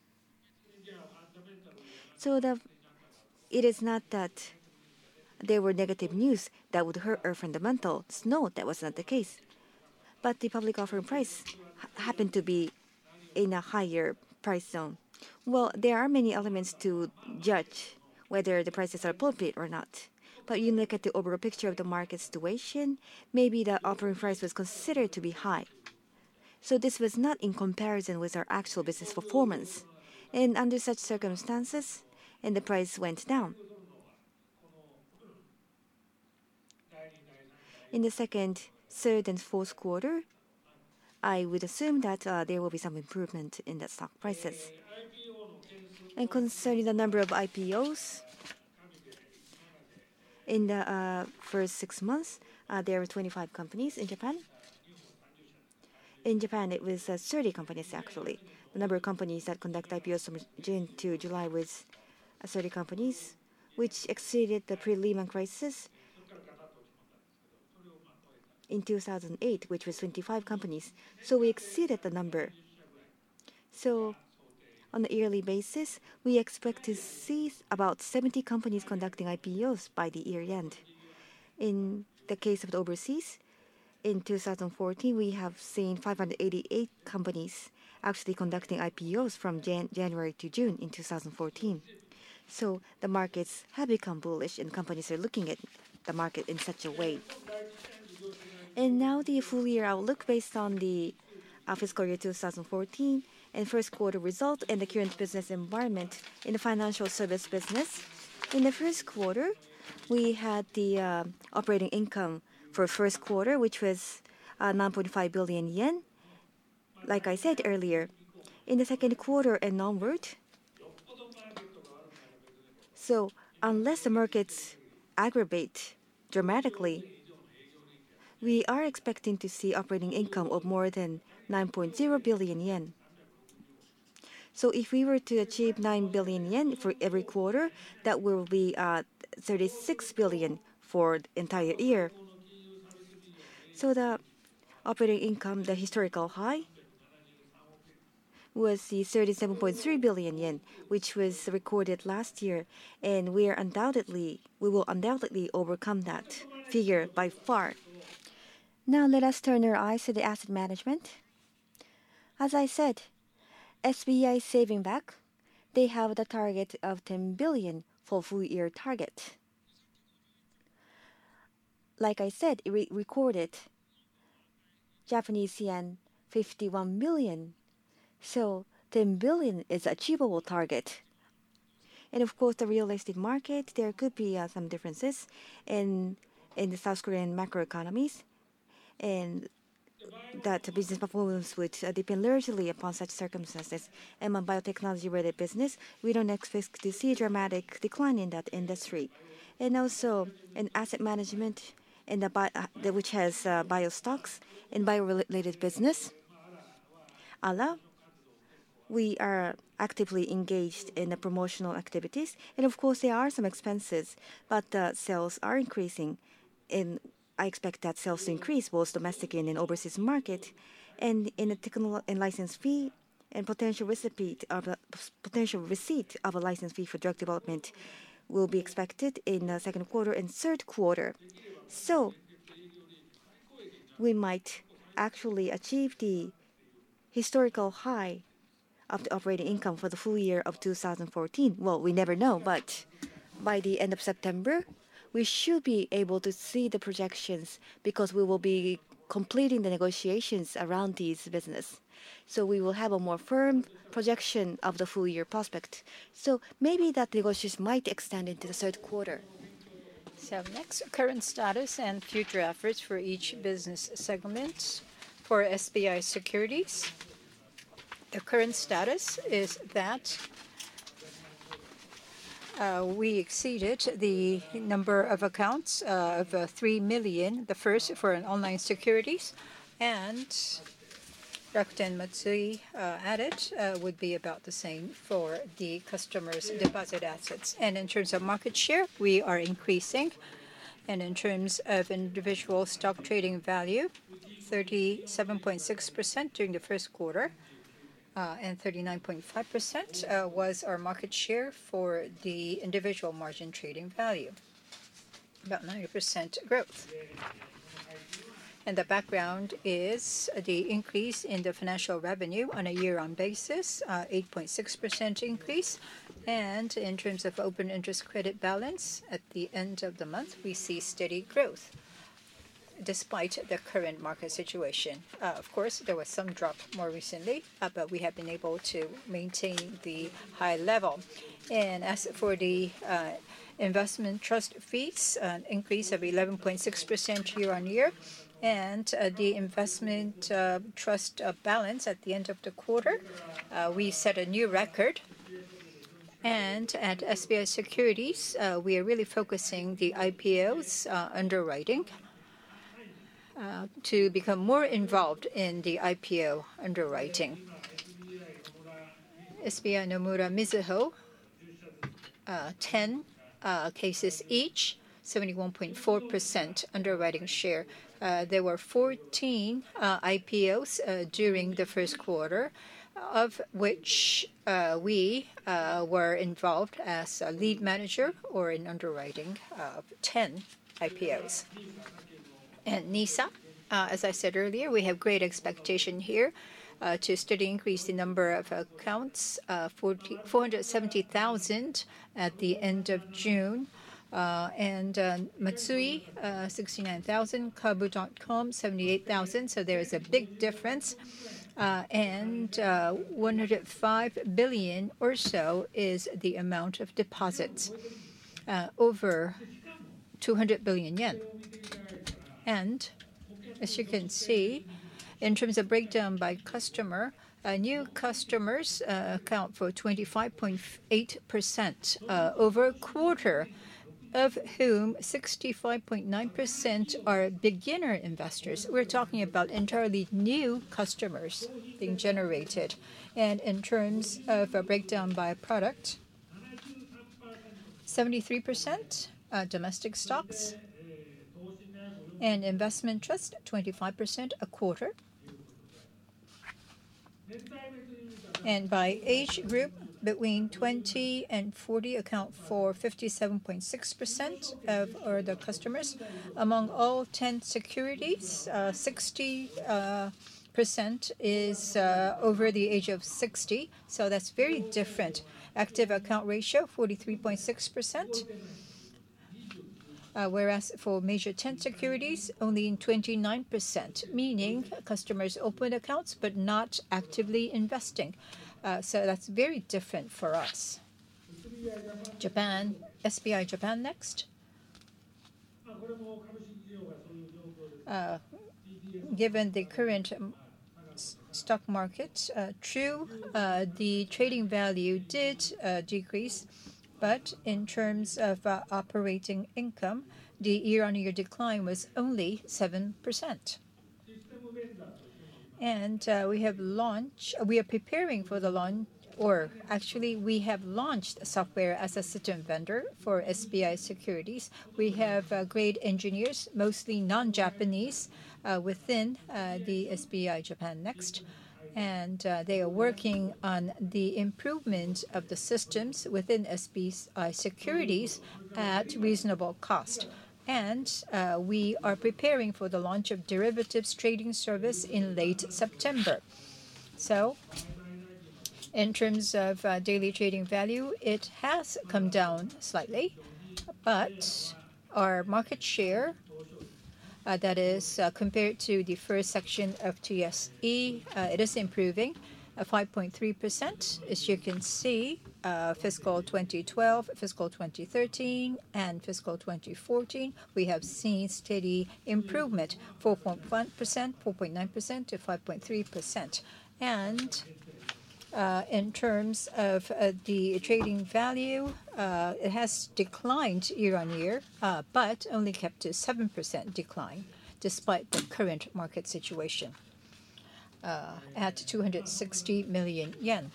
So the, it is not that there were negative news that would hurt our fundamentals. No, that was not the case. But the public offering price ha happened to be in a higher price zone. Well, there are many elements to judge whether the prices are appropriate or not. But you look at the overall picture of the market situation, maybe the offering price was considered to be high. So this was not in comparison with our actual business performance. And under such circumstances, and the price went down. In the second, third, and fourth quarter, I would assume that uh, there will be some improvement in the stock prices. And concerning the number of I P Os, in the uh, first six months, uh, there were twenty-five companies in Japan. In Japan, it was uh, thirty companies actually. The number of companies that conduct I P Os from June to July was uh, thirty companies, which exceeded the pre-Lehman crisis in two thousand eight, which was twenty-five companies. So we exceeded the number. So on a yearly basis, we expect to see about seventy companies conducting I P Os by the year end. In the case of the overseas, in two thousand fourteen, we have seen five hundred eighty-eight companies actually conducting I P Os from Jan January to June in two thousand fourteen. So the markets have become bullish and companies are looking at the market in such a way. And now the full year outlook based on the uh, fiscal year two thousand fourteen and first quarter result and the current business environment in the financial service business. In the first quarter, we had the uh, operating income for first quarter, which was uh, nine point five billion yen. Like I said earlier, in the second quarter and onward, so unless the markets aggravate dramatically, we are expecting to see operating income of more than nine point zero billion yen. So if we were to achieve nine billion yen for every quarter, that will be uh, thirty-six billion for the entire year. So the operating income, the historical high, was the thirty-seven point three billion yen, which was recorded last year, and we are undoubtedly we will undoubtedly overcome that figure by far. Now let us turn our eyes to the asset management. As I said, S B I Saving Back, they have the target of ten billion for full year target. Like I said, it re recorded Japanese yen fifty-one million. So ten billion is achievable target. And of course, the real estate market, there could be uh, some differences in in the South Korean macroeconomies, and that the business performance would uh, depend largely upon such circumstances. And on biotechnology-related business, we don't expect to see a dramatic decline in that industry. And also in asset management, in the, bio, uh, the which has uh, bio stocks and bio-related business, A L A, we are actively engaged in the promotional activities. And of course, there are some expenses, but the sales are increasing. And I expect that sales to increase both domestic and in overseas market. And in the technical and license fee and potential receipt of a, potential receipt of a license fee for drug development will be expected in the second quarter and third quarter. So we might actually achieve the historical high of the operating income for the full year of two thousand fourteen. Well, we never know, but by the end of September, we should be able to see the projections because we will be completing the negotiations around these business. So we will have a more firm projection of the full year prospect. So maybe that negotiation might extend into the third quarter. So next, current status and future efforts for each business segment. For S B I Securities, the current status is that uh, we exceeded the number of accounts uh, of uh, three million, the first for an online securities, and Rakuten Matsui uh, added uh, would be about the same for the customers' deposit assets. And in terms of market share, we are increasing. And in terms of individual stock trading value, thirty-seven point six percent during the first quarter, uh, and thirty-nine point five percent uh, was our market share for the individual margin trading value, about ninety percent growth. And the background is the increase in the financial revenue on a year-on basis, uh, eight point six percent increase. And in terms of open interest credit balance, at the end of the month, we see steady growth, despite the current market situation. Uh, of course, there was some drop more recently, uh, but we have been able to maintain the high level. And as for the uh, investment trust fees, an increase of eleven point six percent year-on-year. And uh, the investment uh, trust uh, balance at the end of the quarter, uh, we set a new record. And at S B I Securities, uh, we are really focusing the I P Os uh, underwriting uh, to become more involved in the I P O underwriting. S B I Nomura Mizuho, uh, ten uh, cases each, seventy-one point four percent underwriting share. Uh, there were fourteen uh, I P Os uh, during the first quarter, of which uh, we uh, were involved as a lead manager or in underwriting of ten I P Os. And NISA, uh, as I said earlier, we have great expectation here uh, to steadily increase the number of accounts, uh, four hundred seventy thousand at the end of June. Uh, and uh, Matsui, uh, sixty-nine thousand, Kabu dot com, seventy-eight thousand. So there is a big difference. Uh, and uh, one hundred five billion or so is the amount of deposits, uh, over two hundred billion yen. And as you can see, in terms of breakdown by customer, uh, new customers uh, account for twenty-five point eight percent, uh, over a quarter. of whom sixty-five point nine percent are beginner investors. We're talking about entirely new customers being generated. And in terms of a breakdown by product, seventy-three percent uh, domestic stocks, and investment trust, twenty-five percent, a quarter. And by age group, between twenty and forty account for fifty-seven point six percent of or the customers. Among all ten securities, uh, sixty percent is uh, over the age of sixty, so that's very different. Active account ratio, forty-three point six percent. Uh, whereas for major ten securities, only in twenty-nine percent, meaning customers open accounts but not actively investing. Uh, so that's very different for us. Japan, S B I Japan next. Uh, given the current um, stock market, uh, true, uh, the trading value did uh, decrease. But in terms of uh, operating income, the year-on-year decline was only seven percent. And uh, we have launched, we are preparing for the launch, or actually we have launched software as a system vendor for S B I Securities. We have uh, great engineers, mostly non-Japanese, uh, within uh, the S B I Japan Next. And uh, they are working on the improvement of the systems within S B I Securities at reasonable cost. And uh, we are preparing for the launch of derivatives trading service in late September. So in terms of uh, daily trading value, it has come down slightly, but our market share, Uh, that is, uh, compared to the first section of T S E, uh, it is improving, uh, five point three percent. As you can see, uh, fiscal twenty twelve, fiscal twenty thirteen, and fiscal twenty fourteen, we have seen steady improvement, four point one percent, four point nine percent to five point three percent. And Uh, in terms of uh, the trading value, uh, it has declined year on year, uh, but only kept to seven percent decline despite the current market situation uh, at two hundred sixty million yen.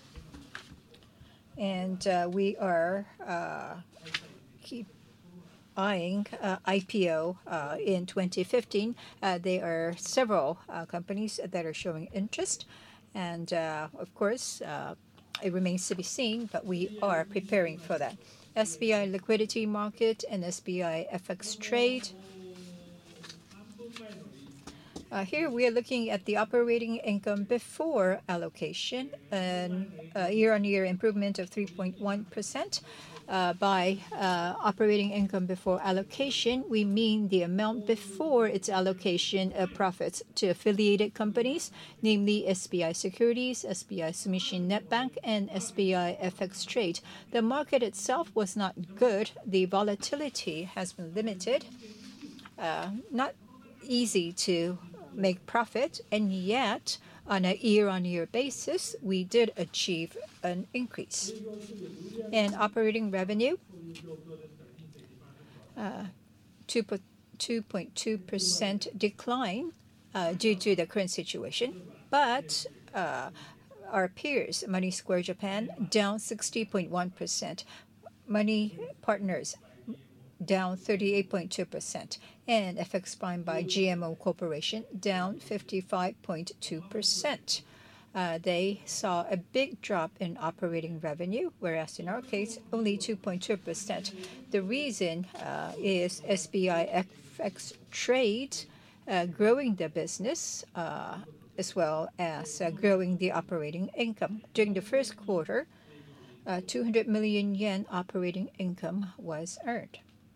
And uh, we are uh, keep eyeing uh, I P O uh, in twenty fifteen. Uh, there are several uh, companies that are showing interest. And, uh, of course, uh, it remains to be seen, but we are preparing for that. S B I Liquidity Market and S B I F X Trade. Uh, here we are looking at the operating income before allocation, and uh, year-on-year improvement of three point one percent. Uh, by uh, operating income before allocation, we mean the amount before its allocation of profits to affiliated companies, namely S B I Securities, S B I Sumishin Net Bank, and S B I F X Trade. The market itself was not good. The volatility has been limited. Uh, not easy to make profit, and yet on a year-on-year basis, we did achieve an increase. And operating revenue, uh, two point two percent decline uh, due to the current situation. But uh, our peers, Money Square Japan, down sixty point one percent. Money Partners, down thirty-eight point two percent, and F X Prime by G M O Corporation down fifty-five point two percent. Uh, they saw a big drop in operating revenue, whereas in our case, only two point two percent. The reason uh, is S B I F X Trade uh, growing the business uh, as well as uh, growing the operating income. During the first quarter, uh, two hundred million yen operating income was earned.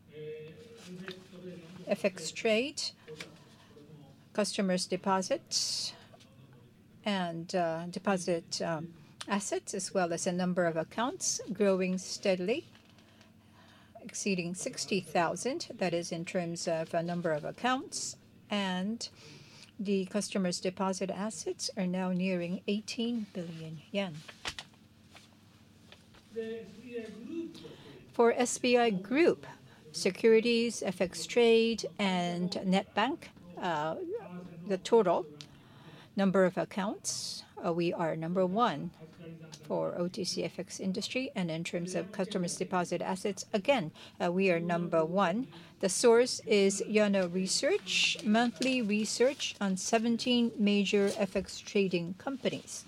F X Trade, customers' deposits, and uh, deposit um, assets, as well as a number of accounts growing steadily, exceeding sixty thousand. That is in terms of a number of accounts. And the customers' deposit assets are now nearing eighteen billion yen. For S B I Group, securities, F X trade, and NetBank, uh, the total number of accounts, uh, we are number one for O T C F X industry. And in terms of customers' deposit assets, again, uh, we are number one. The source is Yano Research, monthly research on seventeen major F X trading companies.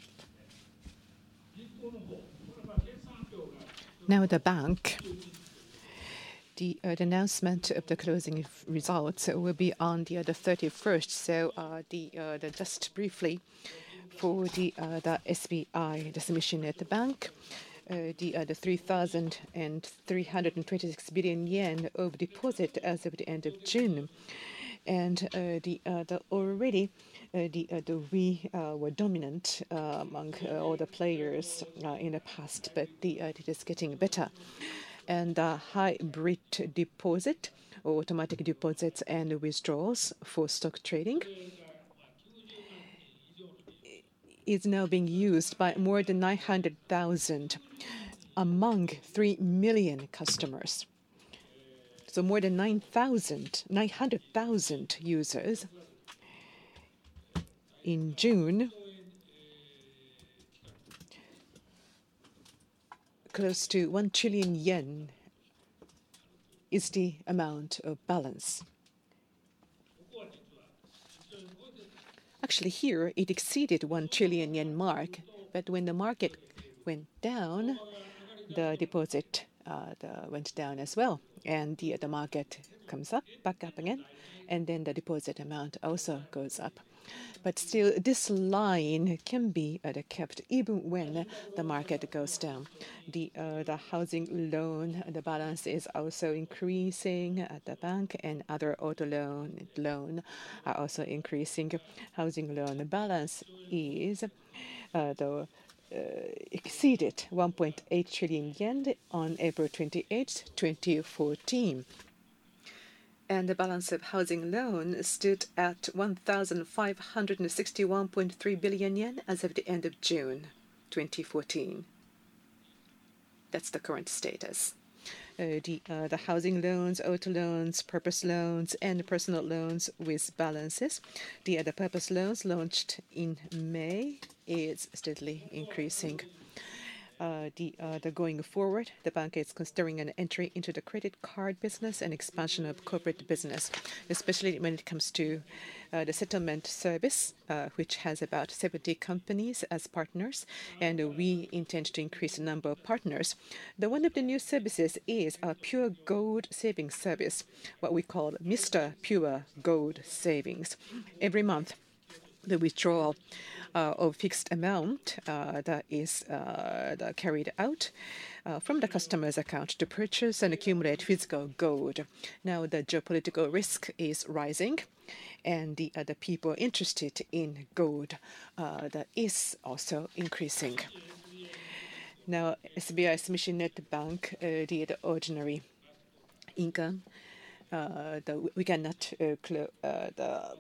Now the bank. The, uh, the announcement of the closing results will be on the, uh, the thirty-first. So uh, the, uh, the just briefly for the uh, the S B I, the submission at the bank, uh, the uh, the three thousand three hundred twenty-six billion yen of deposit as of the end of June, and uh, the uh, the already. Uh, the, uh, the we uh, were dominant uh, among uh, all the players uh, in the past, but the, uh, it is getting better. And uh, hybrid deposit, or automatic deposits and withdrawals for stock trading is now being used by more than nine hundred thousand among three million customers. So more than nine hundred thousand users. In June, close to one trillion yen is the amount of balance. Actually, here it exceeded one trillion yen mark, but when the market went down, the deposit uh, the went down as well, and the, the market comes up, back up again, and then the deposit amount also goes up. But still, this line can be uh, kept even when the market goes down. The uh, the housing loan, the balance is also increasing at the bank, and other auto loan loan are also increasing. Housing loan balance is uh, the uh, exceeded one point eight trillion yen on April twenty-eighth, twenty fourteen. And the balance of housing loan stood at one thousand five hundred sixty-one point three billion yen as of the end of June twenty fourteen. That's the current status. Uh, the, uh, the housing loans, auto loans, purpose loans, and personal loans with balances. The, uh, the purpose loans launched in May is steadily increasing. Uh, the, uh, the going forward, the bank is considering an entry into the credit card business and expansion of corporate business, especially when it comes to uh, the settlement service, uh, which has about seventy companies as partners, and we intend to increase the number of partners. The one of the new services is a Pure Gold Savings Service, what we call Mister Pure Gold Savings. Every month, the withdrawal uh, of fixed amount uh, that is uh, that carried out uh, from the customer's account to purchase and accumulate physical gold. Now the geopolitical risk is rising, and the uh, the people interested in gold uh, that is also increasing. Now S B I Sumishin Net Bank, uh, the, the ordinary income, uh, the, we cannot uh, clo uh, the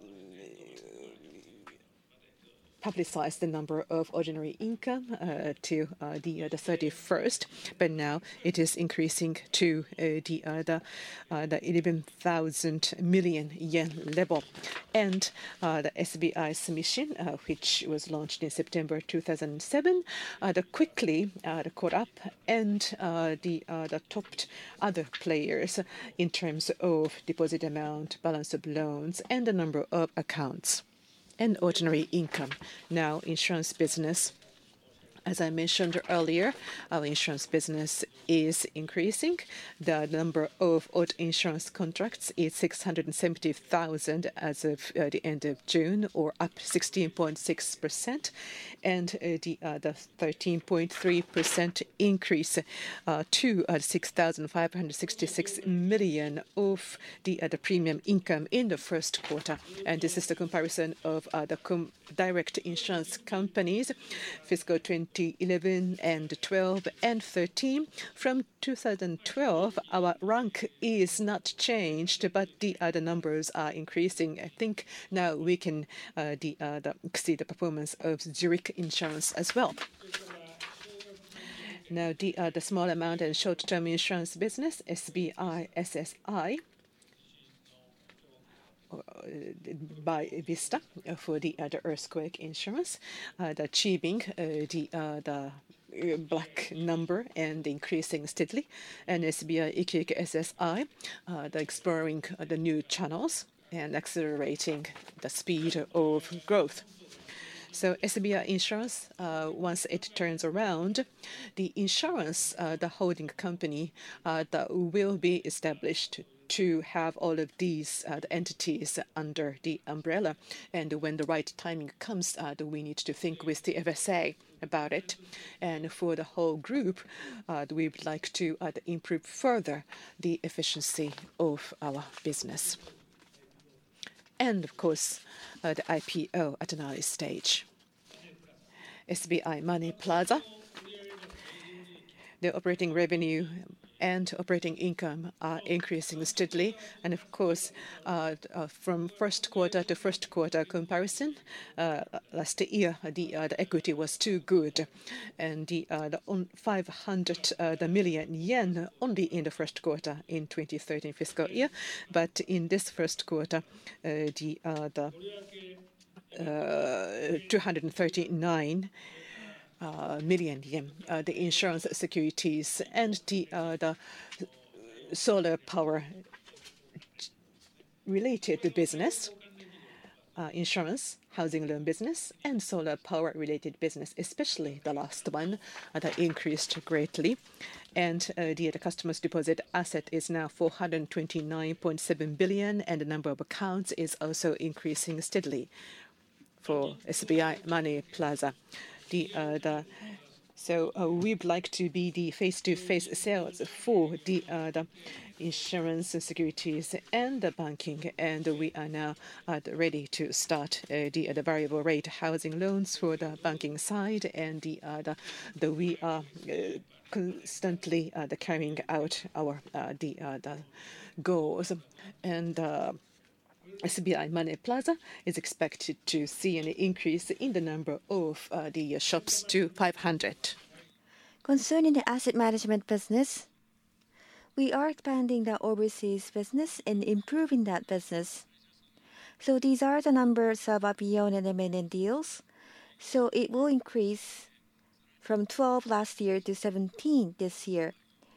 publicize the number of ordinary income uh, to uh, the uh, the thirty-first, but now it is increasing to uh, the uh, the, uh, the eleven thousand million yen level, and uh, the S B I submission, uh, which was launched in September two thousand seven, uh, the quickly uh, the caught up and uh, the uh, the topped other players in terms of deposit amount, balance of loans, and the number of accounts. And ordinary income. Now, insurance business, as I mentioned earlier, our insurance business is increasing. The number of auto insurance contracts is six hundred seventy thousand as of uh, the end of June, or up sixteen point six percent, and uh, the, uh, the thirteen point three percent increase uh, to uh, six thousand five hundred sixty-six million of the, uh, the premium income in the first quarter. And this is the comparison of uh, the com direct insurance companies, fiscal twenty eleven and twelve and thirteen. From two thousand twelve, our rank is not changed, but the other numbers are increasing. I think now we can uh, the, uh, the, see the performance of Zurich Insurance as well. Now, the, uh, the small amount and short-term insurance business, S B I S S I, by Vista uh, for the, uh, the earthquake insurance, uh, the achieving uh, the uh, the uh, black number and increasing steadily, and S B I Ikik S S I, uh, the exploring uh, the new channels and accelerating the speed of growth. So S B I Insurance, uh, once it turns around, the insurance, uh, the holding company uh, that will be established to have all of these uh, the entities under the umbrella. And when the right timing comes, uh, we need to think with the F S A about it. And for the whole group, uh, we would like to uh, improve further the efficiency of our business. And of course, uh, the I P O at an early stage. S B I Money Plaza, the operating revenue and operating income are increasing steadily. And of course, uh, uh, from first quarter to first quarter comparison, uh, last year the, uh, the equity was too good, and the, uh, the on five hundred uh, the million yen only in the first quarter in twenty thirteen fiscal year. But in this first quarter, uh, the uh, the uh, two hundred thirty-nine Uh, million yen, uh, the insurance securities and the, uh, the solar power related business, uh, insurance, housing loan business, and solar power related business, especially the last one, uh, that increased greatly. And uh, the, the customer's deposit asset is now four hundred twenty-nine point seven billion, and the number of accounts is also increasing steadily for S B I Money Plaza. The, uh, the, so uh, we'd like to be the face-to-face sales for the, uh, the insurance, securities, and the banking, and we are now uh, ready to start uh, the, uh, the variable rate housing loans for the banking side, and the, uh, the, the we are uh, constantly uh, the carrying out our uh, the, uh, the goals, and. Uh, S B I Money Plaza is expected to see an increase in the number of uh, the uh, shops to five hundred. Concerning the asset management business, we are expanding the overseas business and improving that business. So these are the numbers of I P O and M and A deals. So it will increase from twelve last year to seventeen this year.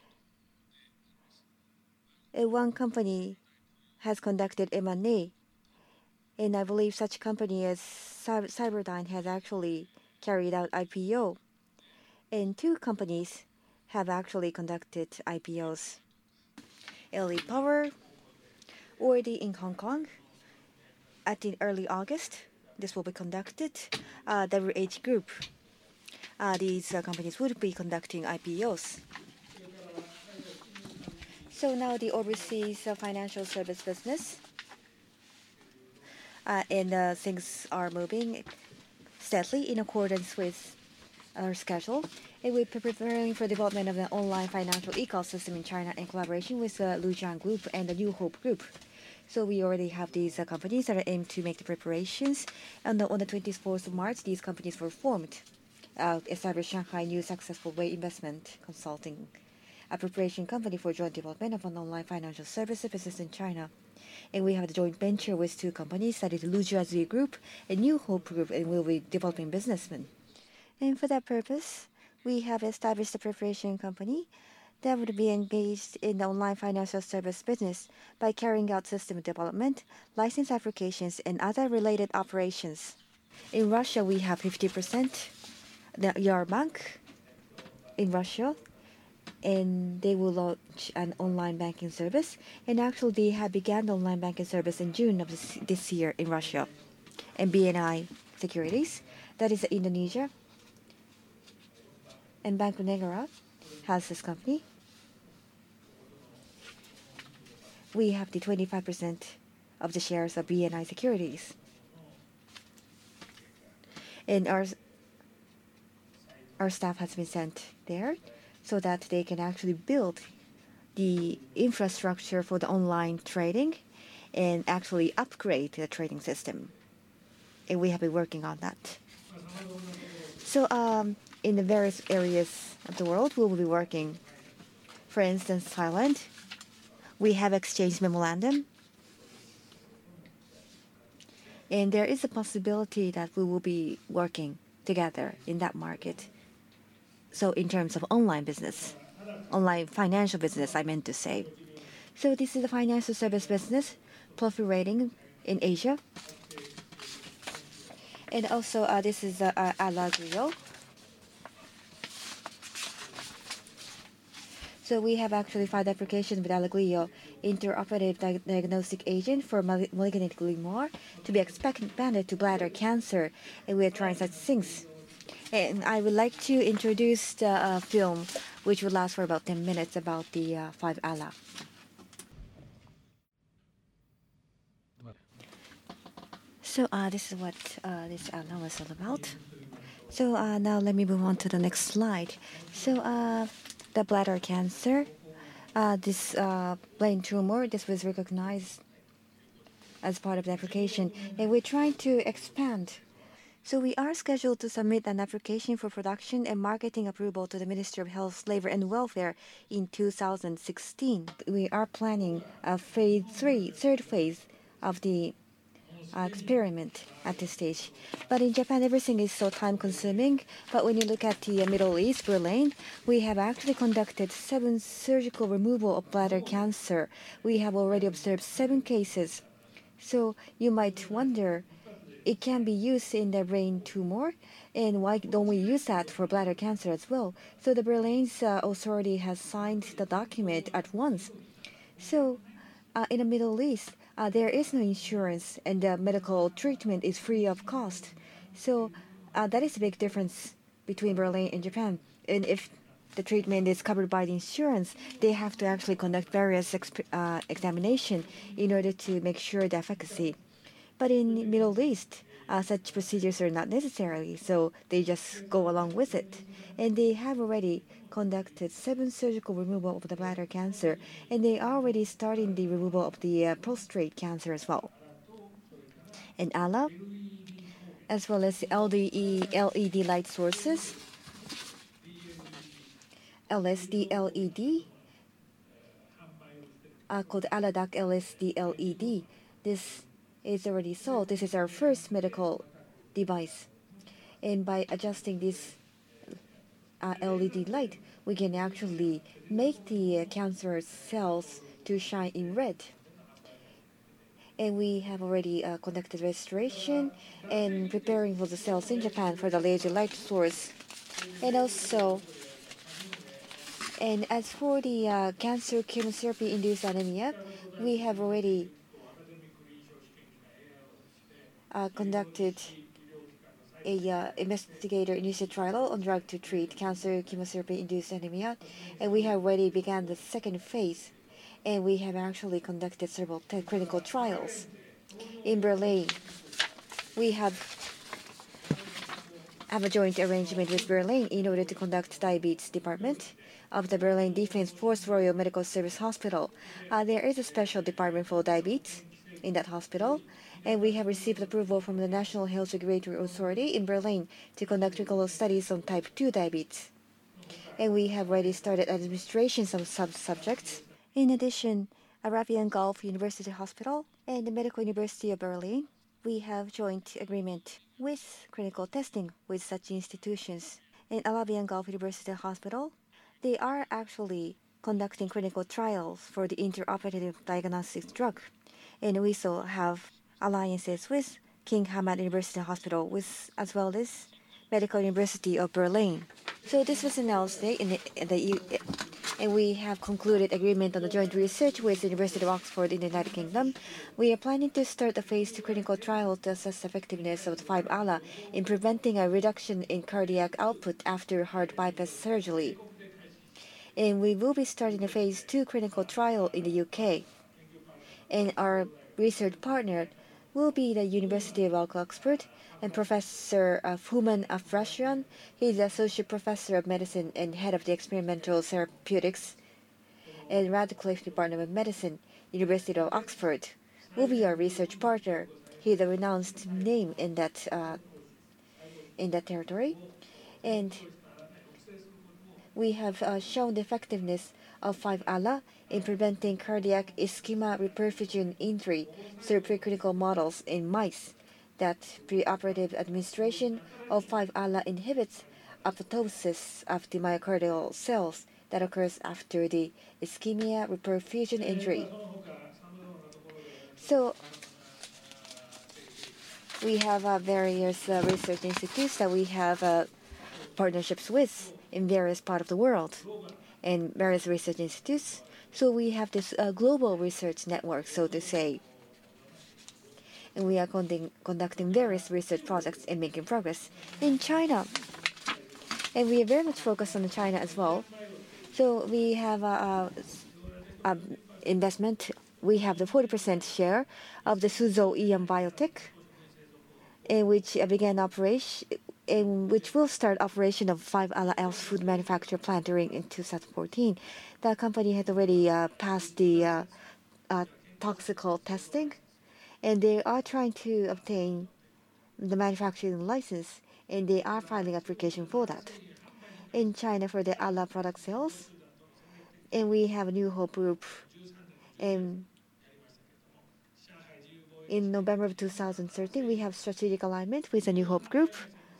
And one company has conducted M and A, and I believe such company as Cyberdyne has actually carried out I P O, and two companies have actually conducted I P Os. L A Power, already in Hong Kong, at the early August, this will be conducted. Uh, W H Group, uh, these uh, companies would be conducting I P Os. So now the overseas uh, financial service business, uh, and uh, things are moving steadily in accordance with our schedule. And we're preparing for development of an online financial ecosystem in China in collaboration with the Lujiang Group and the New Hope Group. So we already have these uh, companies that are aimed to make the preparations. And the, on the twenty-fourth of March, these companies were formed, uh, established Shanghai New Successful Way Investment Consulting, a preparation company for joint development of an online financial services business in China. And we have a joint venture with two companies, that is Lujiazui Group and New Hope Group, and we'll be developing businessmen. And for that purpose, we have established a preparation company that would be engaged in the online financial service business by carrying out system development, license applications, and other related operations. In Russia, we have fifty percent, the Yarbank in Russia, and they will launch an online banking service. And actually, they have begun the online banking service in June of this, this year in Russia. And B N I Securities, that is Indonesia, and Banco Negara has this company. We have the twenty-five percent of the shares of B N I Securities. And our, our staff has been sent there so that they can actually build the infrastructure for the online trading and actually upgrade the trading system. And we have been working on that. So um, in the various areas of the world, we will be working. For instance, Thailand, we have exchanged memorandum. And there is a possibility that we will be working together in that market. So in terms of online business, online financial business, I meant to say. So this is the financial service business, profit rating in Asia. And also uh, this is uh, uh, Alagrio. So we have actually filed application with Alagrio, interoperative di diagnostic agent for malignant glioma, to be expanded to bladder cancer, and we are trying such things. And I would like to introduce the uh, film, which will last for about ten minutes, about the uh, five ALA. So uh, this is what uh, this ALA was all about. So uh, now let me move on to the next slide. So uh, the bladder cancer, uh, this uh, brain tumor, this was recognized as part of the application, and we're trying to expand. So we are scheduled to submit an application for production and marketing approval to the Ministry of Health, Labor and Welfare in two thousand sixteen. We are planning a phase three, third phase of the uh, experiment at this stage. But in Japan, everything is so time-consuming. But when you look at the uh, Middle East, Berlin, we have actually conducted seven surgical removal of bladder cancer. We have already observed seven cases. So you might wonder, it can be used in the brain tumor, and why don't we use that for bladder cancer as well? So the Berlin's uh, authority has signed the document at once. So uh, in the Middle East, uh, there is no insurance, and the medical treatment is free of cost. So uh, that is a big difference between Berlin and Japan. And if the treatment is covered by the insurance, they have to actually conduct various exp uh, examinations in order to make sure the efficacy. But in the Middle East, uh, such procedures are not necessary, so they just go along with it. And they have already conducted seven surgical removal of the bladder cancer, and they are already starting the removal of the uh, prostate cancer as well. And A L A, as well as L E D light sources, L S D L E D, uh, called Aladoc L S D L E D. This is already sold. This is our first medical device. And by adjusting this uh, L E D light, we can actually make the uh, cancer cells to shine in red. And we have already uh, conducted registration and preparing for the cells in Japan for the laser light source. And also, and as for the uh, cancer chemotherapy-induced anemia, we have already uh, conducted a uh, investigator-initiated trial on drug to treat cancer chemotherapy-induced anemia, and we have already begun the second phase, and we have actually conducted several clinical trials. In Berlin, we have have a joint arrangement with Berlin in order to conduct diabetes department of the Berlin Defense Force Royal Medical Service Hospital. Uh, there is a special department for diabetes in that hospital, and we have received approval from the National Health Regulatory Authority in Berlin to conduct clinical studies on type two diabetes. And we have already started administrations of sub-subjects. In addition, Arabian Gulf University Hospital and the Medical University of Berlin, we have joint agreement with clinical testing with such institutions. In Arabian Gulf University Hospital, they are actually conducting clinical trials for the interoperative diagnostics drug. And we also have alliances with King Hamad University Hospital, with, as well as Medical University of Berlin. So this was announced in the, in the and we have concluded agreement on the joint research with the University of Oxford in the United Kingdom. We are planning to start a phase two clinical trial to assess the effectiveness of the five A L A in preventing a reduction in cardiac output after heart bypass surgery. And we will be starting a phase two clinical trial in the U K. And our research partner will be the University of Oxford, and Professor uh, Fuman Afrasian. He is the Associate Professor of Medicine and Head of the Experimental Therapeutics and Radcliffe Department of Medicine, University of Oxford, will be our research partner. He is a renowned name in that uh, in that territory, and we have uh, shown the effectiveness of five A L A in preventing cardiac ischemia reperfusion injury through preclinical models in mice. That preoperative administration of five A L A inhibits apoptosis of the myocardial cells that occurs after the ischemia reperfusion injury. So we have uh, various uh, research institutes that we have uh, partnerships with in various parts of the world and various research institutes. So we have this uh, global research network, so to say. And we are conducting, conducting various research projects and making progress in China. And we are very much focused on China as well. So we have a, a, a investment. We have the forty percent share of the Suzhou Ion Biotech, in which began operation, in which will start operation of five A L A L's food manufacture plant during in two thousand fourteen. The company had already uh, passed the uh, uh, toxical testing, and they are trying to obtain the manufacturing license, and they are filing application for that. In China for the A L A product sales, and we have a New Hope Group, and in November of two thousand thirteen, we have strategic alignment with the New Hope Group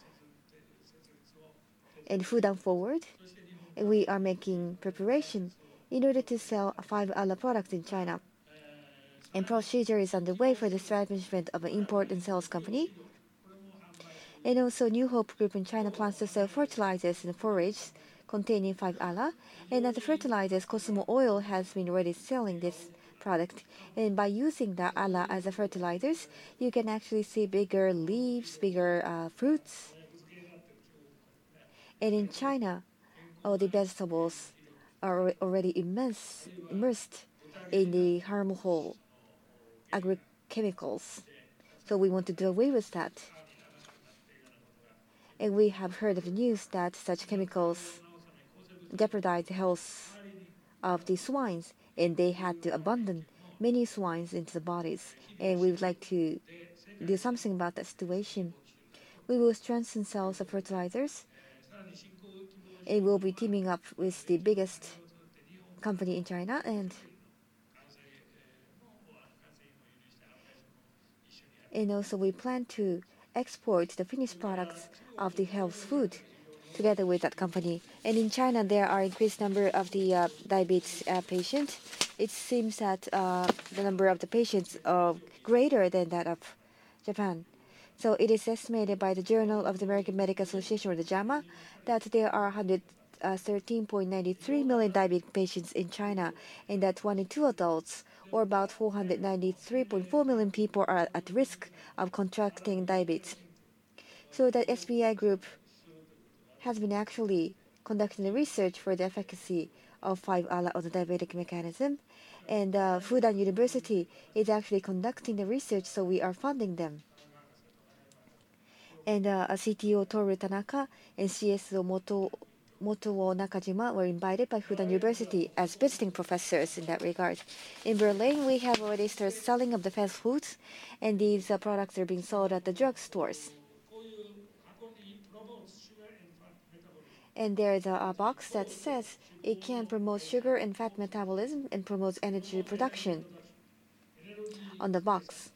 and Fudan Forward, and we are making preparation in order to sell five A L A products in China. And procedure is underway for the establishment of an import and sales company. And also, New Hope Group in China plans to sell fertilizers and forages containing five A L A. And as the fertilizers, Cosmo Oil has been already selling this product. And by using the A L A as a fertilizers, you can actually see bigger leaves, bigger uh, fruits. And in China, all the vegetables are already immense, immersed in the harmful agrochemicals. So we want to do away with that. And we have heard of the news that such chemicals jeopardize the health of the swines, and they had to abandon many swines into the bodies. And we would like to do something about that situation. We will strengthen sales of fertilizers, and we'll be teaming up with the biggest company in China, and and also we plan to export the finished products of the health food together with that company. And in China, there are increased number of the uh, diabetes uh, patients. It seems that uh, the number of the patients are greater than that of Japan. So it is estimated by the Journal of the American Medical Association, or the JAMA, that there are one hundred thirteen point nine three million diabetic patients in China, and that one in two adults, or about four hundred ninety-three point four million people, are at risk of contracting diabetes. So the S B I Group has been actually conducting research for the efficacy of five A L A on the diabetic mechanism, and uh, Fudan University is actually conducting the research, so we are funding them. And uh, C T O Toru Tanaka and C S O Moto Motowo Nakajima were invited by Fudan University as visiting professors in that regard. In Berlin, we have already started selling of the fast foods, and these uh, products are being sold at the drugstores. And there is a, a box that says it can promote sugar and fat metabolism and promotes energy production on the box.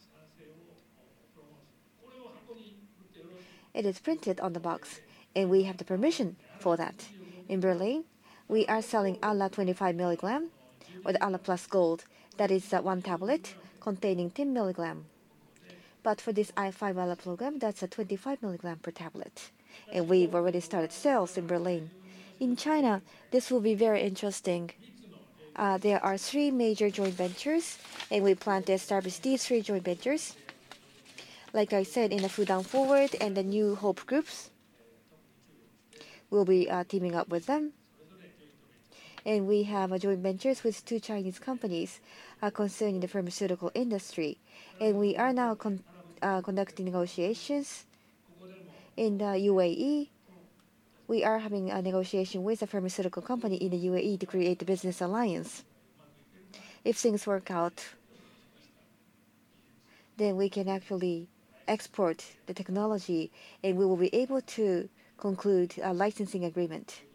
It is printed on the box, and we have the permission for that. In Berlin, we are selling A L A twenty-five milligram, or the A L A Plus Gold. That is uh, one tablet containing ten milligram. But for this I five A L A program, that's a twenty-five milligram per tablet. And we've already started sales in Berlin. In China, this will be very interesting. Uh, there are three major joint ventures, and we plan to establish these three joint ventures. Like I said, in the Fudan Forward and the New Hope Groups, we'll be uh, teaming up with them. And we have uh, joint ventures with two Chinese companies uh, concerning the pharmaceutical industry. And we are now con uh, conducting negotiations in the U A E. We are having a negotiation with a pharmaceutical company in the U A E to create a business alliance. If things work out, then we can actually export the technology, and we will be able to conclude a licensing agreement.